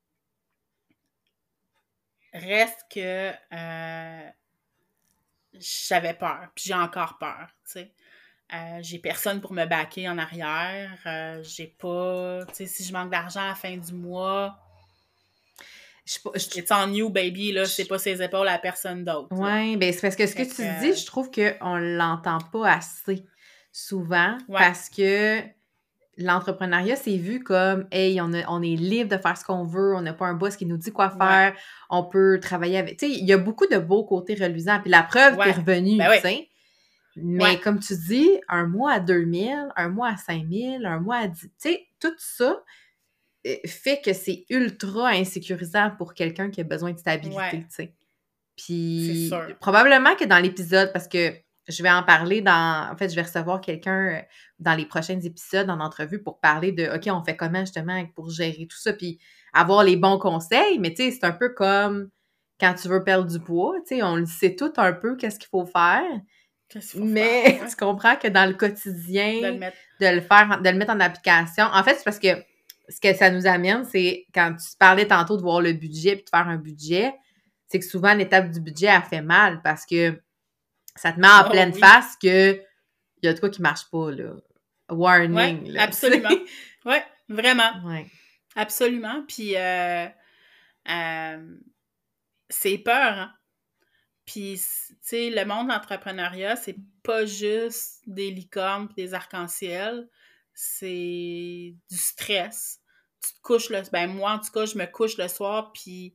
reste que euh, j'avais peur, puis j'ai encore peur, tu sais. Euh, j'ai personne pour me backer en arrière. Euh, j'ai pas... Tu sais, si je manque d'argent à la fin du mois... Je, je, It's on you, baby, là, je, c'est pas ses épaules à personne d'autre. Oui, bien, c'est parce que ce que, que tu euh... dis, je trouve qu'on l'entend pas assez souvent ouais. parce que l'entrepreneuriat, c'est vu comme, hey, on, a, on est libre de faire ce qu'on veut, on n'a pas un boss qui nous dit quoi faire, ouais. on peut travailler avec... Tu sais, il y a beaucoup de beaux côtés reluisants, puis la preuve, ouais. t'es revenu, ben tu sais. Oui. Mais ouais. comme tu dis, un mois à deux mille, un mois à cinq mille, un mois à dix... Tu sais, tout ça... fait que c'est ultra insécurisant pour quelqu'un qui a besoin de stabilité, ouais. tu sais. Puis, probablement que dans l'épisode, parce que je vais en parler dans... En fait, je vais recevoir quelqu'un dans les prochains épisodes en entrevue pour parler de, OK, on fait comment justement pour gérer tout ça, puis avoir les bons conseils. Mais tu sais, c'est un peu comme quand tu veux perdre du poids, tu sais, on le sait tout un peu qu'est-ce qu'il faut faire. Qu'est-ce qu'il faut mais faire? Ouais. Tu comprends que dans le quotidien, De le mettre. de le faire, de le mettre en application. En fait, c'est parce que ce que ça nous amène, c'est quand tu parlais tantôt de voir le budget puis de faire un budget, c'est que souvent l'étape du budget, elle fait mal parce que ça te met en Oh, pleine oui. face que il y a de quoi qui marche pas, là. Warning, Ouais, là. absolument. Oui, vraiment. Ouais. Absolument. Puis, euh, euh, c'est peur, hein? Puis, tu sais, le monde de l'entrepreneuriat, c'est pas juste des licornes et des arcs-en-ciel, c'est du stress. Tu te couches le... Ben, moi, en tout cas, je me couche le soir, puis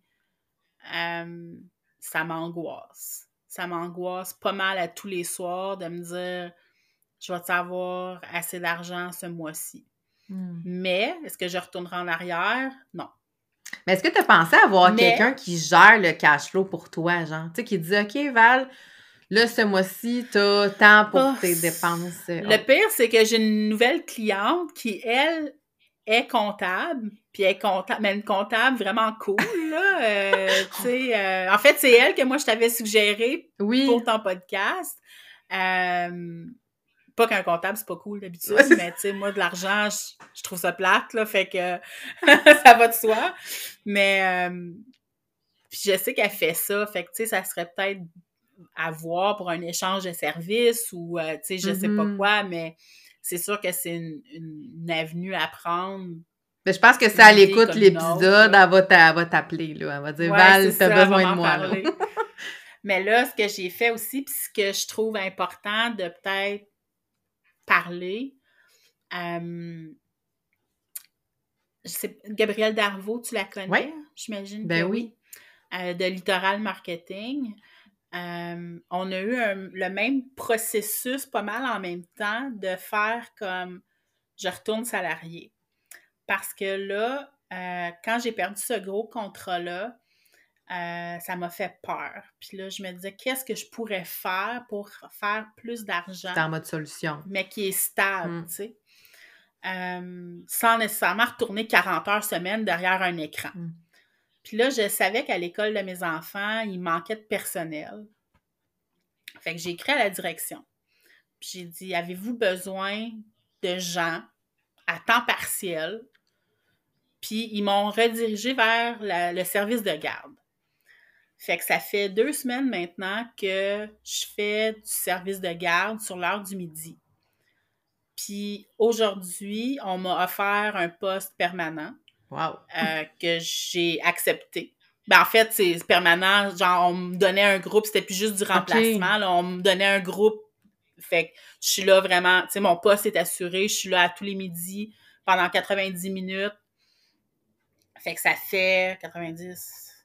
euh, ça m'angoisse. Ça m'angoisse pas mal à tous les soirs de me dire, je vais avoir assez d'argent ce mois-ci. Mm. Mais, est-ce que je retournerai en arrière? Non. Mais est-ce que tu as pensé à avoir Mais... quelqu'un qui gère le cash flow pour toi, genre? Tu sais, qui dit, OK, Val, là, ce mois-ci, t'as tant pour oh, tes dépenses. Le oh. pire, c'est que j'ai une nouvelle cliente qui, elle, est comptable, puis elle est comptable, mais une comptable vraiment cool, là. Euh, tu sais, euh, en fait, c'est elle que moi, je t'avais suggéré Oui. pour ton podcast. Euh, pas qu'un comptable, c'est pas cool d'habitude, mais tu sais, moi, de l'argent, je, je trouve ça plate, là, fait que ça va de soi. Mais euh, je sais qu'elle fait ça, fait que, tu sais, ça serait peut-être à voir pour un échange de services ou, euh, tu sais, je mm-hmm. sais pas quoi, mais c'est sûr que c'est une, une avenue à prendre. Mais je pense que si elle écoute l'épisode, elle va, t'a, elle va t'appeler, là. Elle va dire, ouais, Val, t'as ça, besoin de moi, là. Mais là, ce que j'ai fait aussi, puis ce que je trouve important de peut-être parler, euh, je sais, Gabrielle Darvaux, tu la connais? Oui. J'imagine ben que oui. oui. Euh, de Littoral Marketing. Euh, on a eu un, le même processus pas mal en même temps de faire comme je retourne salarié. Parce que là, euh, quand j'ai perdu ce gros contrat-là, euh, ça m'a fait peur. Puis là, je me disais, qu'est-ce que je pourrais faire pour faire plus d'argent? C'est en mode solution. Mais qui est stable, mm. tu sais. Euh, sans nécessairement retourner quarante heures semaine derrière un écran. Mm. Puis là, je savais qu'à l'école de mes enfants, il manquait de personnel. Fait que j'ai écrit à la direction. Puis j'ai dit, avez-vous besoin de gens à temps partiel? Puis ils m'ont redirigé vers la, le service de garde. Fait que ça fait deux semaines maintenant que je fais du service de garde sur l'heure du midi. Puis aujourd'hui, on m'a offert un poste permanent. Wow. Euh, que j'ai accepté. Ben, en fait, c'est permanent. Genre, on me donnait un groupe, c'était plus juste du remplacement. Okay. Là, on me donnait un groupe. Fait que je suis là vraiment, tu sais, mon poste est assuré. Je suis là à tous les midis pendant quatre-vingt-dix minutes. Fait que ça fait quatre-vingt-dix,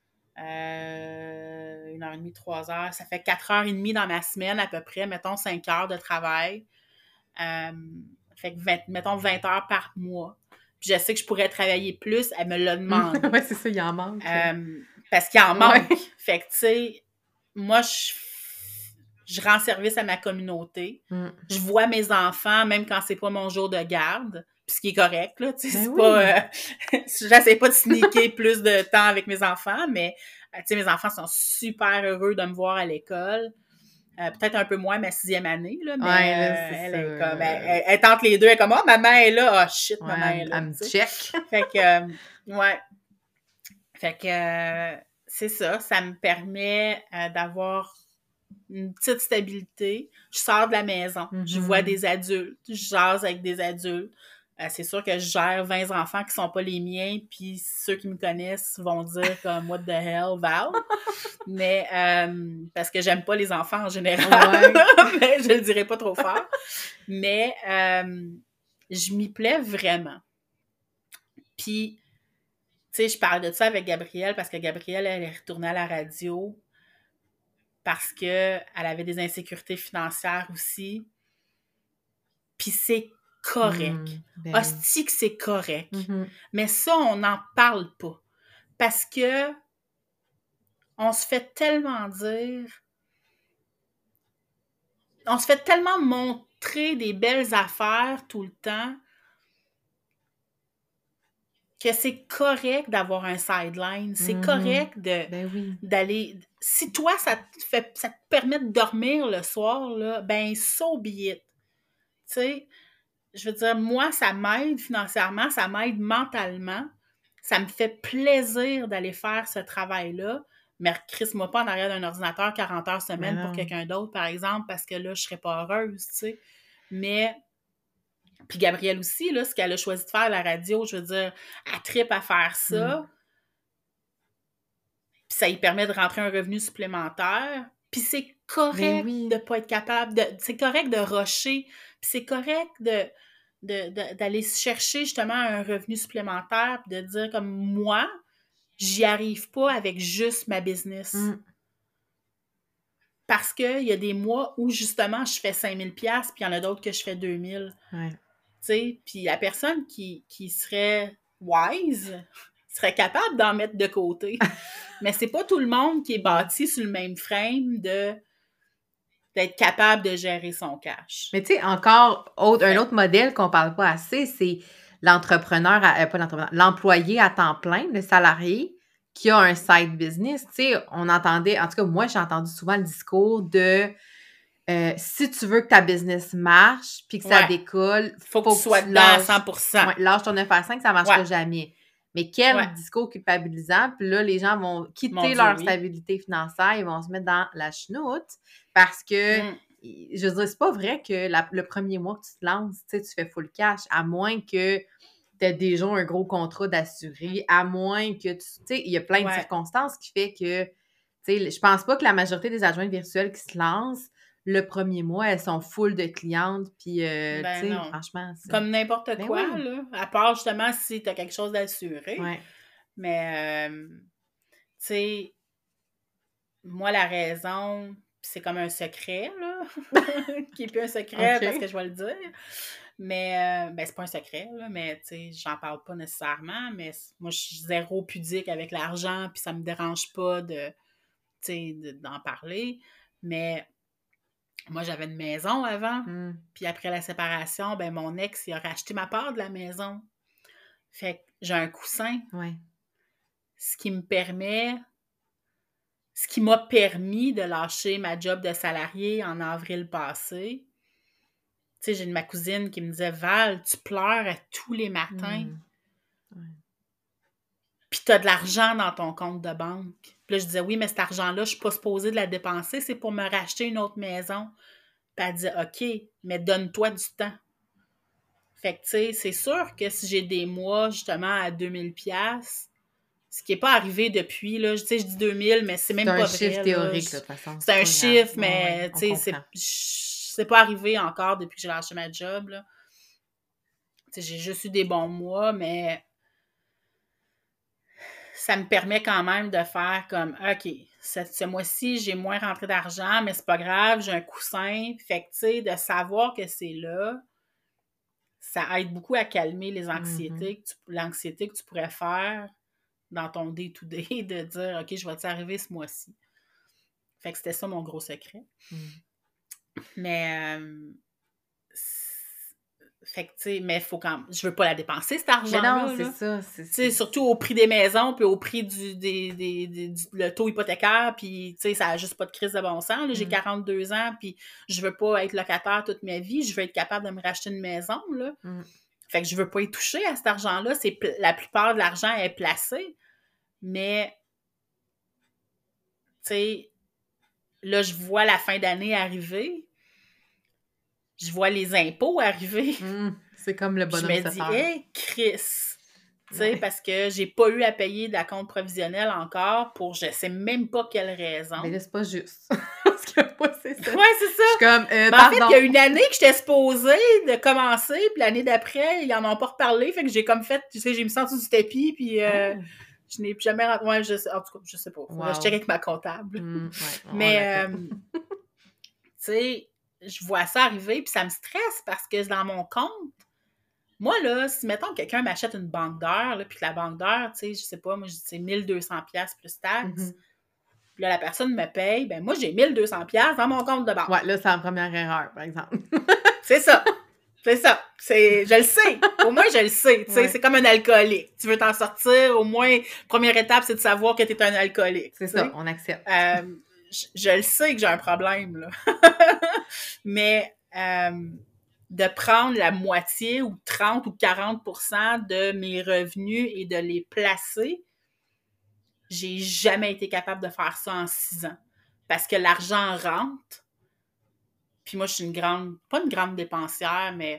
euh, une heure et demie, trois heures. Ça fait quatre heures et demie dans ma semaine à peu près, mettons cinq heures de travail. Euh, fait que vingt, mettons vingt heures par mois. Puis je sais que je pourrais travailler plus, elle me l'a demandé. Oui, c'est ça, il en manque. Euh, parce qu'il en manque. Ouais. Fait que, tu sais, moi, je, je rends service à ma communauté. Mm. Je vois mes enfants, même quand c'est pas mon jour de garde, puis ce qui est correct, là, tu sais, c'est oui. pas... Euh, j'essaie pas de sneaker plus de temps avec mes enfants, mais, tu sais, mes enfants sont super heureux de me voir à l'école. Euh, peut-être un peu moins ma sixième année, là, mais ouais, là, euh, elle est comme, elle, elle, elle est entre les deux, elle est comme, oh, maman est là, oh shit, ouais, maman est là. Elle me check. Fait que, euh, ouais. Fait que, euh, c'est ça, ça me permet euh, d'avoir une petite stabilité. Je sors de la maison, mm-hmm. je vois des adultes, je jase avec des adultes. Euh, c'est sûr que je gère vingt enfants qui sont pas les miens, puis ceux qui me connaissent vont dire comme « What the hell, Val? » Mais, euh, parce que j'aime pas les enfants en général, ouais. mais je le dirai pas trop fort. Mais, euh, je m'y plais vraiment. Puis, tu sais, je parle de ça avec Gabrielle, parce que Gabrielle, elle est retournée à la radio parce qu'elle avait des insécurités financières aussi. Puis c'est correct. Mmh, ben... Hostie que c'est correct. Mm-hmm. Mais ça, on n'en parle pas. Parce que on se fait tellement dire on se fait tellement montrer des belles affaires tout le temps que c'est correct d'avoir un sideline. C'est Mhm. correct de, Ben oui. d'aller... Si toi, ça te, fait, ça te permet de dormir le soir, là, ben so be it. Tu sais, je veux dire, moi, ça m'aide financièrement, ça m'aide mentalement. Ça me fait plaisir d'aller faire ce travail-là. Mais crisse-moi pas en arrière d'un ordinateur quarante heures semaine Ben pour non. quelqu'un d'autre, par exemple, parce que là, je serais pas heureuse, tu sais. Mais... Puis Gabrielle aussi, là, ce qu'elle a choisi de faire à la radio, je veux dire, elle trippe à faire ça. Mm. Puis ça lui permet de rentrer un revenu supplémentaire. Puis c'est Ben correct oui. de pas être capable de... C'est correct de rusher. Puis c'est correct de, de, de- d'aller chercher justement un revenu supplémentaire puis de dire comme moi, j'y arrive pas avec juste ma business. Mm. Parce qu'il y a des mois où justement je fais cinq mille dollars puis il y en a d'autres que je fais deux mille. Ouais. Tu sais, puis la personne qui, qui serait wise serait capable d'en mettre de côté. Mais c'est pas tout le monde qui est bâti sur le même frame de d'être capable de gérer son cash. Mais tu sais, encore, autre, un Fait- autre modèle qu'on parle pas assez, c'est l'entrepreneur, à- euh, pas l'entrepreneur, l'employé à temps plein, le salarié, qui a un side business. Tu sais, on entendait, en tout cas, moi, j'ai entendu souvent le discours de euh, si tu veux que ta business marche puis que ça Ouais. décolle, Faut que faut tu que sois tu dedans à lâches. cent pour cent. Ouais, lâche ton neuf à cinq, ça marchera Ouais. jamais. Mais quel Ouais. discours culpabilisant. Puis là, les gens vont Mon quitter Dieu, leur oui. stabilité financière, ils vont se mettre dans la chenoute parce que, Mm. je veux dire, c'est pas vrai que la- le premier mois que tu te lances, tu sais, tu fais full cash, à moins que tu aies déjà un gros contrat d'assuré, à moins que tu... Tu sais, il y a plein de Ouais. circonstances qui fait que, tu sais, je pense pas que la majorité des adjointes virtuelles qui se lancent, le premier mois, elles sont full de clientes, puis, euh, Ben tu sais, non. franchement, c'est... Comme n'importe Ben quoi, oui. là. À part justement si tu as quelque chose d'assuré. Ouais. Mais, euh, tu sais, moi, la raison, pis c'est comme un secret, là, qui est plus un secret OK. parce que je vais le dire. Mais, euh, ben, c'est pas un secret, là, mais, tu sais, j'en parle pas nécessairement, mais c- moi, je suis zéro pudique avec l'argent, puis ça me dérange pas de, tu sais, de- d'en parler. Mais moi, j'avais une maison avant, Hmm. puis après la séparation, ben, mon ex, il a racheté ma part de la maison. Fait que j'ai un coussin, Ouais. ce qui me permet, ce qui m'a permis de lâcher ma job de salarié en avril passé. Tu sais, j'ai ma cousine qui me disait « Val, tu pleures à tous les matins, Hmm. Ouais. puis t'as de l'argent dans ton compte de banque. » Puis là, je disais « Oui, mais cet argent-là, je suis pas supposée de la dépenser, c'est pour me racheter une autre maison. » Puis elle disait « OK, mais donne-toi du temps. » Fait que, tu sais, c'est sûr que si j'ai des mois, justement, à deux mille dollars, ce qui n'est pas arrivé depuis, là, tu sais, je dis deux mille, mais c'est même C'est un pas chiffre vrai, là. théorique, là, de toute façon. C'est un pas grave. chiffre, Ouais, mais, ouais, on tu sais, c'est, comprend. c'est pas arrivé encore depuis que j'ai lâché ma job, là. Tu sais, j'ai juste eu des bons mois, mais ça me permet quand même de faire comme, OK, ce, ce mois-ci, j'ai moins rentré d'argent, mais c'est pas grave, j'ai un coussin. Fait que, tu sais, de savoir que c'est là, ça aide beaucoup à calmer les anxiétés, Mhm. que tu, l'anxiété que tu pourrais faire dans ton day-to-day, de dire, OK, je vais-tu arriver ce mois-ci? Fait que c'était ça mon gros secret. Mhm. Mais, euh, fait que, tu sais, mais faut quand même, je veux pas la dépenser, cet Mais argent-là, non, c'est là. ça. C'est, Tu sais, c'est... surtout au prix des maisons, puis au prix du, des, des, des- du le taux hypothécaire, puis tu sais, ça a juste pas de crise de bon sens. Là. J'ai Mm. quarante-deux ans, puis je veux pas être locataire toute ma vie, je veux être capable de me racheter une maison, là. Mm. Fait que je veux pas y toucher à cet argent-là. C'est pl- la plupart de l'argent est placé, mais, tu sais, là, je vois la fin d'année arriver, je vois les impôts arriver, Mm. C'est comme le puis je bonhomme me se dis, perd. hé, Chris! Tu sais, Ouais. parce que j'ai pas eu à payer de la compte provisionnelle encore pour je sais même pas quelle raison. Mais là, c'est pas juste. Parce que moi, c'est ça. Ouais, c'est ça. Je suis comme, euh, Mais en fait, pardon. il y a une année que j'étais supposée de commencer, puis l'année d'après, ils en ont pas reparlé, fait que j'ai comme fait, tu sais, j'ai mis ça en dessous du tapis, puis euh, Ah. je n'ai plus jamais... rentré- Ouais, je sais, en tout cas, je sais pas. Faudrait que je Wow. check avec ma comptable. Mm, ouais, on Mais, l'appelle. euh, tu sais, je vois ça arriver, puis ça me stresse parce que dans mon compte, moi, là, si, mettons, quelqu'un m'achète une banque d'heures, là, puis que la banque d'heures, tu sais, je sais pas, moi, je dis c'est mille deux cents dollars plus taxes, Mhm. Puis là, la personne me paye, ben moi, j'ai mille deux cents dollars dans mon compte de banque. Ouais, là, c'est la première erreur, par exemple. C'est ça. C'est ça. C'est, je le sais. Au moins, je le sais. Tu sais, ouais. C'est comme un alcoolique. Tu veux t'en sortir, au moins, première étape, c'est de savoir que tu es un alcoolique. C'est ça, on accepte. Euh, je, je le sais que j'ai un problème, là. Mais euh, de prendre la moitié ou trente ou quarante pour cent de mes revenus et de les placer, j'ai jamais été capable de faire ça en six ans. Parce que l'argent rentre. Puis moi, je suis une grande, pas une grande dépensière, mais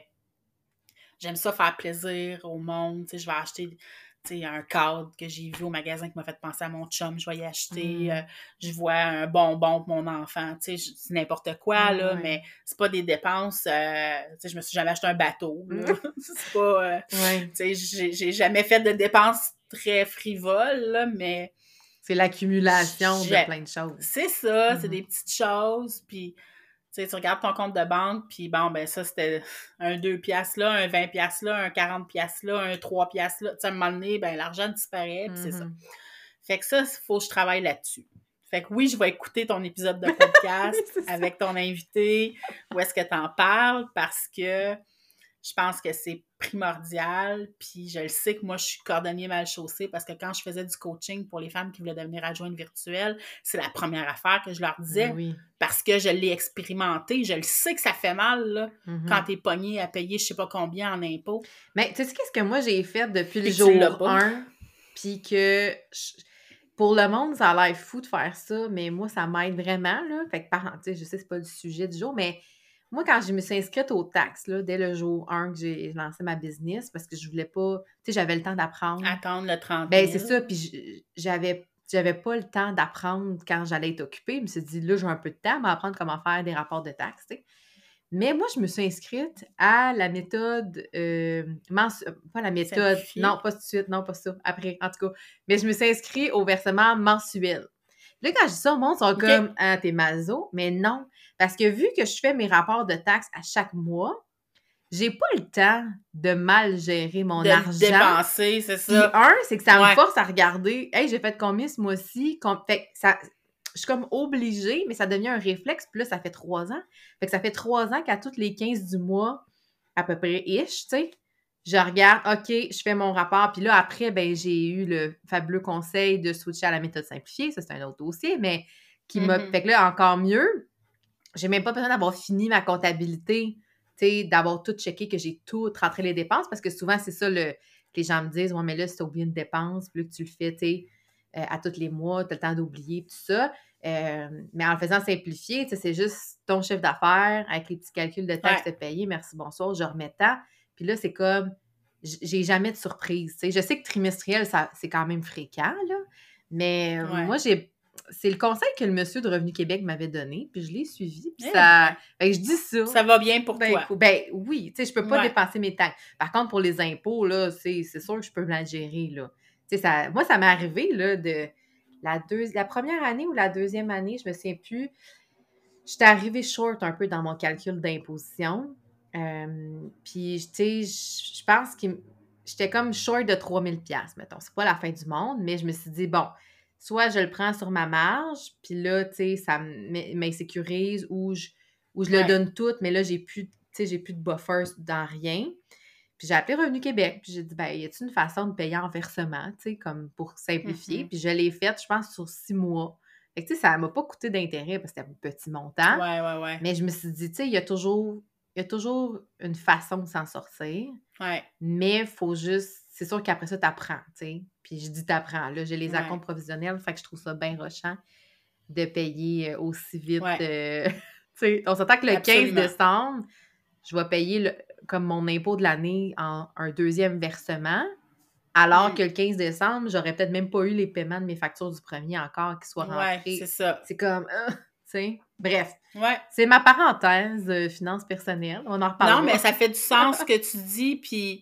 j'aime ça faire plaisir au monde. Tu sais, je vais acheter, tu sais, un cadre que j'ai vu au magasin qui m'a fait penser à mon chum. Je vais y acheter. Mm. Euh, je vois un bonbon pour mon enfant. Tu sais, c'est n'importe quoi, mm, là, ouais. Mais c'est pas des dépenses. Euh, tu sais, je me suis jamais acheté un bateau. Là. Mm. C'est pas... Euh, ouais. Tu sais, j'ai, j'ai jamais fait de dépenses très frivoles, là, mais... C'est l'accumulation de plein de choses. C'est ça, mm. C'est des petites choses, puis... Tu sais, tu regardes ton compte de banque, puis bon, ben ça, c'était un deux piastres là, un vingt piastres là, un quarante piastres là, un trois piastres là. Tu sais, à un moment donné, ben l'argent disparaît, puis mm-hmm. C'est ça. Fait que ça, il faut que je travaille là-dessus. Fait que oui, je vais écouter ton épisode de podcast avec ton invité, où est-ce que tu en parles, parce que je pense que c'est primordial, puis je le sais que moi, je suis cordonnier mal chaussé, parce que quand je faisais du coaching pour les femmes qui voulaient devenir adjointes virtuelles, c'est la première affaire que je leur disais, oui. Parce que je l'ai expérimenté, je le sais que ça fait mal, là, mm-hmm. Quand t'es pogné à payer je sais pas combien en impôts. Mais tu sais qu'est-ce que moi j'ai fait depuis le jour un, puis que... Je... Pour le monde, ça a l'air fou de faire ça, mais moi, ça m'aide vraiment, là. Fait que, par... tu sais, je sais que c'est pas le sujet du jour, mais... Moi, quand je me suis inscrite aux taxes, là, dès le jour un que j'ai lancé ma business, parce que je voulais pas... Tu sais, j'avais le temps d'apprendre. Attendre le trente Ben, mille. c'est ça. Puis j'avais, j'avais pas le temps d'apprendre quand j'allais être occupée. Je me suis dit, là, j'ai un peu de temps à apprendre comment faire des rapports de taxes, tu sais. Mais moi, je me suis inscrite à la méthode... Euh, mensu... Pas la méthode... Simplifié. Non, pas tout de suite. Non, pas ça. Après, en tout cas. Mais je me suis inscrite au versement mensuel. Là, quand je dis ça, au monde, ils sont okay. Comme « Ah, t'es maso », mais non. Parce que vu que je fais mes rapports de taxes à chaque mois, j'ai pas le temps de mal gérer mon de argent. De dépenser, c'est ça. Puis un, c'est que ça ouais. me force à regarder « Hey, j'ai fait combien ce mois-ci? » Fait que ça... Je suis comme obligée, mais ça devient un réflexe. Puis là, ça fait trois ans. Fait que ça fait trois ans qu'à toutes les quinze du mois, à peu près, ish, tu sais, je regarde, OK, je fais mon rapport. Puis là, après, ben j'ai eu le fabuleux conseil de switcher à la méthode simplifiée. Ça, c'est un autre dossier, mais qui m'a... Mm-hmm. Fait que là, encore mieux, j'ai même pas besoin d'avoir fini ma comptabilité, tu sais, d'avoir tout checké, que j'ai tout rentré les dépenses, parce que souvent, c'est ça le, que les gens me disent, « Ouais, mais là, si t'as oublié une dépense, puis là, que tu le fais, tu sais, euh, à tous les mois, t'as le temps d'oublier, tout ça. Euh, » Mais en le faisant simplifier, tu sais, c'est juste ton chiffre d'affaires, avec les petits calculs de taxes ouais. payées, merci, bonsoir, je remets tant. Puis là, c'est comme, j'ai jamais de surprise, tu sais. Je sais que trimestriel, ça, c'est quand même fréquent, là, mais ouais. moi, j'ai... C'est le conseil que le monsieur de Revenu Québec m'avait donné, puis je l'ai suivi, puis ça... Ben, je dis ça. Ça va bien pour ben, toi. Ben oui, tu sais, je peux pas ouais. dépenser mes taxes. Par contre, pour les impôts, là, c'est, c'est sûr que je peux me la gérer, là. Tu sais, ça... Moi, ça m'est arrivé, là, de... La, deux... la première année ou la deuxième année, je me souviens plus, j'étais arrivée short un peu dans mon calcul d'imposition. Euh, puis, tu sais, je pense que j'étais comme short de trois mille dollars, mettons. C'est pas la fin du monde, mais je me suis dit, bon... Soit je le prends sur ma marge, puis là, tu sais, ça m'insécurise, ou je, ou je ouais. le donne tout, mais là, j'ai plus, tu sais, j'ai plus de buffer dans rien. Puis j'ai appelé Revenu Québec, puis j'ai dit, ben, y a-t-il une façon de payer en versement, tu sais, comme pour simplifier? Mm-hmm. Puis je l'ai faite, je pense, sur six mois. Fait que, tu sais, ça m'a pas coûté d'intérêt parce que c'était un petit montant. Ouais, ouais, ouais. Mais je me suis dit, tu sais, il y a toujours, il y a toujours une façon de s'en sortir. Ouais. Mais il faut juste... C'est sûr qu'après ça, t'apprends, tu sais. Puis je dis t'apprends. Là, j'ai les ouais. acomptes provisionnels, fait que je trouve ça bien rushant de payer aussi vite. Ouais. Euh, tu sais, on s'entend que le Absolument. quinze décembre, je vais payer le, comme mon impôt de l'année en un deuxième versement, alors mm. que le quinze décembre, j'aurais peut-être même pas eu les paiements de mes factures du premier encore qui soient rentrés. Ouais, c'est ça. C'est comme... Euh, tu sais, bref. Ouais. C'est ma parenthèse euh, finance personnelle. On en reparlera. Non, mais ça fait du sens ce que tu dis, puis...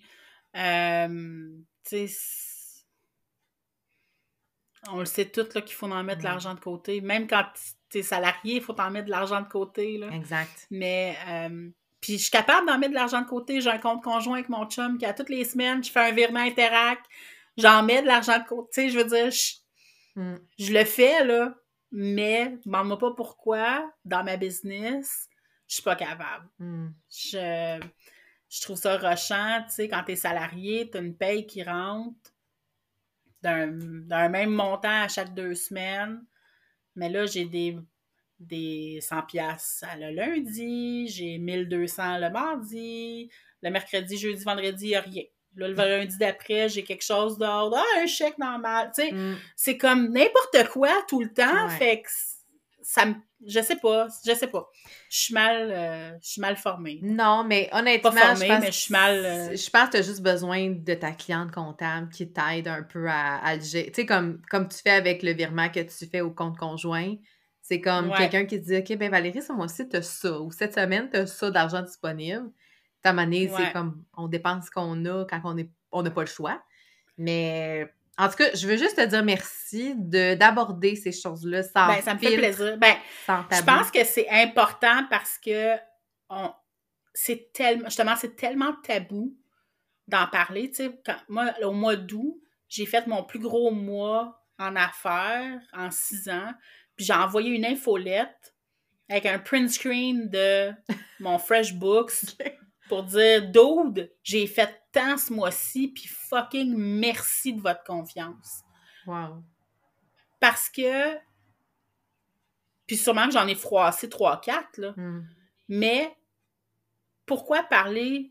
Euh, tu sais, on le sait tous là, qu'il faut en mettre de l'argent de côté. Même quand tu es salarié, il faut en mettre de l'argent de côté. Là. Exact. Mais, euh, puis je suis capable d'en mettre de l'argent de côté. J'ai un compte conjoint avec mon chum qui, à toutes les semaines, je fais un virement Interac. J'en mets de l'argent de côté. Tu sais, je veux dire, je, mm. je le fais, là. mais demande-moi pas pourquoi, dans ma business, je suis pas capable. Mm. Je, je trouve ça rushant, tu sais, quand t'es salarié, t'as une paye qui rentre d'un, d'un même montant à chaque deux semaines, mais là, j'ai des, des cent piastres le lundi, j'ai mille deux cents le mardi, le mercredi, jeudi, vendredi, il n'y a rien. Là, le lundi d'après, j'ai quelque chose d'ordre, ah, un chèque normal, tu sais, Mm. c'est comme n'importe quoi tout le temps, Ouais. fait que ça me, je sais pas, je sais pas, je suis mal, euh, je suis mal formée. Non, mais honnêtement, Pas formée, je pense mais je suis mal, euh, que je pense que tu as juste besoin de ta cliente comptable qui t'aide un peu à, à le gérer. Tu sais, comme, comme tu fais avec le virement que tu fais au compte conjoint, c'est comme ouais, quelqu'un qui te dit, OK, ben Valérie, ce mois-ci, tu as ça, ou cette semaine, tu as ça d'argent disponible. Ta monnaie, c'est ouais. comme, on dépense ce qu'on a quand on est, on n'a pas le choix. Mais, en tout cas, je veux juste te dire merci de, d'aborder ces choses-là sans Ben, ça me fait filtre, plaisir. Ben, sans je tabou. pense que c'est important parce que on, c'est tellement, justement, c'est tellement tabou d'en parler. Tu sais, quand, moi, au mois d'août, j'ai fait mon plus gros mois en affaires en six ans. Puis j'ai envoyé une infolette avec un print screen de mon FreshBooks pour dire, Dude, j'ai fait tant ce mois-ci, puis fucking merci de votre confiance. Wow. Parce que, puis sûrement que j'en ai froissé trois quatre, là. Mm. Mais pourquoi parler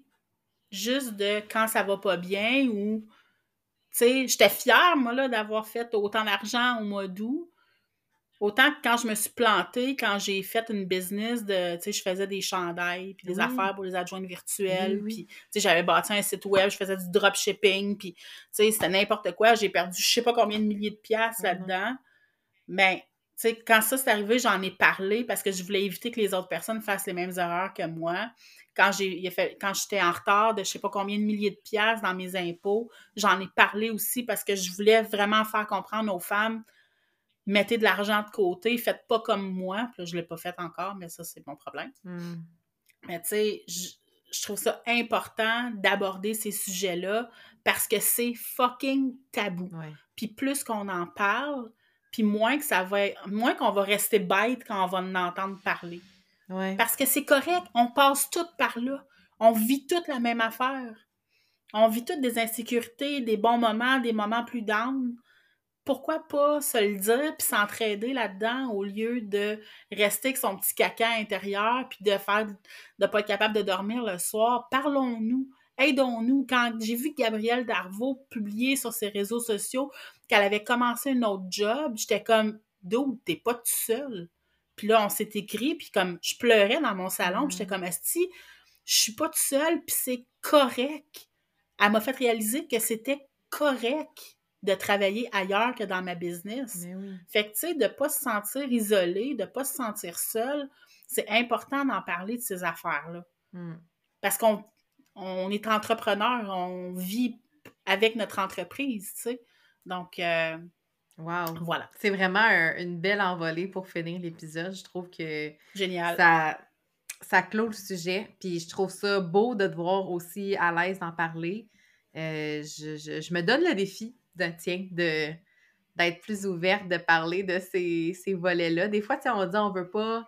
juste de quand ça va pas bien ou, tu sais, j'étais fière, moi, là, d'avoir fait autant d'argent au mois d'août. Autant que quand je me suis plantée, quand j'ai fait une business de, tu sais, je faisais des chandails, puis des Oui. affaires pour les adjointes Oui, virtuelles, oui. puis, tu sais, j'avais bâti un site web, je faisais du dropshipping, puis, tu sais, c'était n'importe quoi. J'ai perdu je sais pas combien de milliers de piastres Mhm. là-dedans. Mais, tu sais, quand ça s'est arrivé, j'en ai parlé parce que je voulais éviter que les autres personnes fassent les mêmes erreurs que moi. Quand j'ai il a fait, quand j'étais en retard de je sais pas combien de milliers de piastres dans mes impôts, j'en ai parlé aussi parce que je voulais vraiment faire comprendre aux femmes, mettez de l'argent de côté, faites pas comme moi. Puis là, je l'ai pas fait encore, mais ça, c'est mon problème. Mm. Mais tu sais, je, je trouve ça important d'aborder ces sujets-là parce que c'est fucking tabou. Ouais. Puis plus qu'on en parle, puis moins que ça va être, moins qu'on va rester bête quand on va en entendre parler. Ouais. Parce que c'est correct, on passe toutes par là. On vit toutes la même affaire. On vit toutes des insécurités, des bons moments, des moments plus down. Pourquoi pas se le dire puis s'entraider là-dedans au lieu de rester avec son petit caca intérieur puis de faire de pas être capable de dormir le soir. Parlons-nous, aidons-nous. Quand j'ai vu Gabrielle Darvaux publier sur ses réseaux sociaux qu'elle avait commencé un autre job, j'étais comme dude, t'es pas tout seul. Puis là, on s'est écrit, puis comme je pleurais dans mon salon, puis j'étais comme esti, je suis pas tout seul, puis c'est correct. Elle m'a fait réaliser que c'était correct de travailler ailleurs que dans ma business. Mais oui. Fait que, tu sais, de pas se sentir isolé, de pas se sentir seul, c'est important d'en parler de ces affaires-là. Mm. Parce qu'on on est entrepreneur, on vit avec notre entreprise, tu sais. Donc, euh, Wow. voilà. C'est vraiment un- une belle envolée pour finir l'épisode. Je trouve que Génial. ça, ça clôt le sujet. Puis je trouve ça beau de te voir aussi à l'aise d'en parler. Euh, je, je- je me donne le défi de, tiens, de, d'être plus ouverte, de parler de ces, ces volets-là. Des fois, tu sais, on dit on veut pas.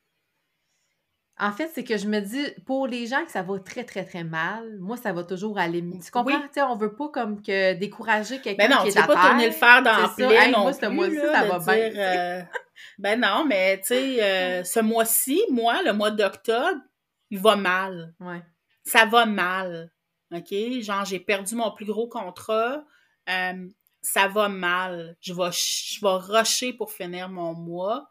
En fait, c'est que je me dis, pour les gens que ça va très, très, très mal, moi, ça va toujours aller mieux. Tu comprends? Oui. Tu sais, on veut pas comme que décourager Ben quelqu'un non, qui tu est veux à pas tourner le terre. fer dans C'est la ça. plaie Hey, moi, non ce plus, mois-ci, là, ça de va bien. dire... euh, ben non, mais tu sais, euh, ce mois-ci, moi, le mois d'octobre, il va mal. Ouais. Ça va mal, OK? Genre, j'ai perdu mon plus gros contrat, euh, ça va mal. Je vais, je vais rusher pour finir mon mois,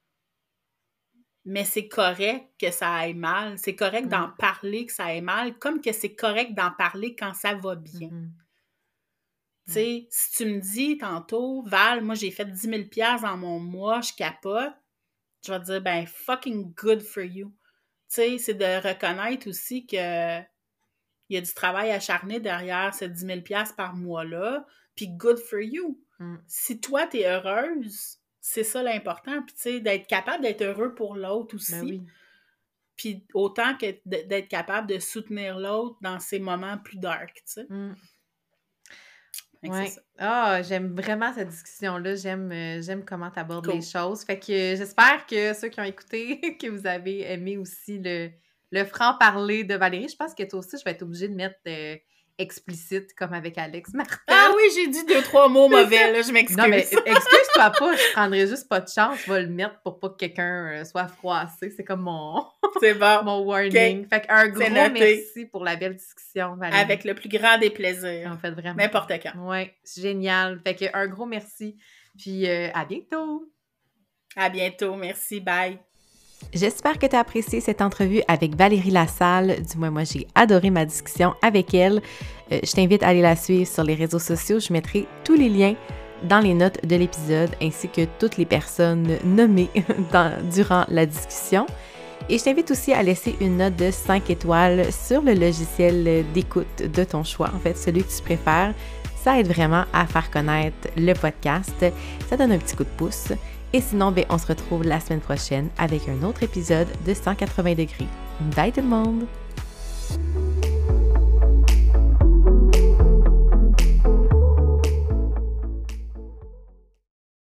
mais c'est correct que ça aille mal. C'est correct Mm. d'en parler que ça aille mal, comme que c'est correct d'en parler quand ça va bien. Mhm. Tu sais, si tu me dis tantôt, Val, moi, j'ai fait dix mille dollars dans mon mois, je capote, je vais te dire, ben, fucking good for you. Tu sais, c'est de reconnaître aussi que il y a du travail acharné derrière ces dix mille dollars par mois-là, puis good for you. Mm. Si toi, t'es heureuse, c'est ça l'important. Puis, tu sais, d'être capable d'être heureux pour l'autre aussi. Ben oui. Puis, autant que d'être capable de soutenir l'autre dans ces moments plus dark, tu sais. Mm. Ouais. Ah, j'aime vraiment cette discussion-là. J'aime, euh, j'aime comment tu abordes Cool. les choses. Fait que euh, j'espère que ceux qui ont écouté, que vous avez aimé aussi le, le franc-parler de Valérie. Je pense que toi aussi, je vais être obligée de mettre euh, explicite, comme avec Alex Martel. Ah oui, j'ai dit deux, trois mots mauvais, là, je m'excuse. Non, mais excuse-toi pas, je prendrais juste pas de chance. Je vais le mettre pour pas que quelqu'un euh, soit froissé. C'est comme mon, C'est bon. mon warning. Okay. Fait qu'un C'est gros noté. merci pour la belle discussion, Valérie. Avec le plus grand des plaisirs. En fait, vraiment. N'importe quand. Oui, c'est génial. Fait que un gros merci. Puis euh, à bientôt. À bientôt. Merci. Bye. J'espère que tu as apprécié cette entrevue avec Valérie Lassalle. Du moins, moi, j'ai adoré ma discussion avec elle. Euh, je t'invite à aller la suivre sur les réseaux sociaux. Je mettrai tous les liens dans les notes de l'épisode ainsi que toutes les personnes nommées dans, durant la discussion. Et je t'invite aussi à laisser une note de cinq étoiles sur le logiciel d'écoute de ton choix, en fait, celui que tu préfères. Ça aide vraiment à faire connaître le podcast. Ça donne un petit coup de pouce. Et sinon, ben, on se retrouve la semaine prochaine avec un autre épisode de cent quatre-vingts degrés. Bye tout le monde!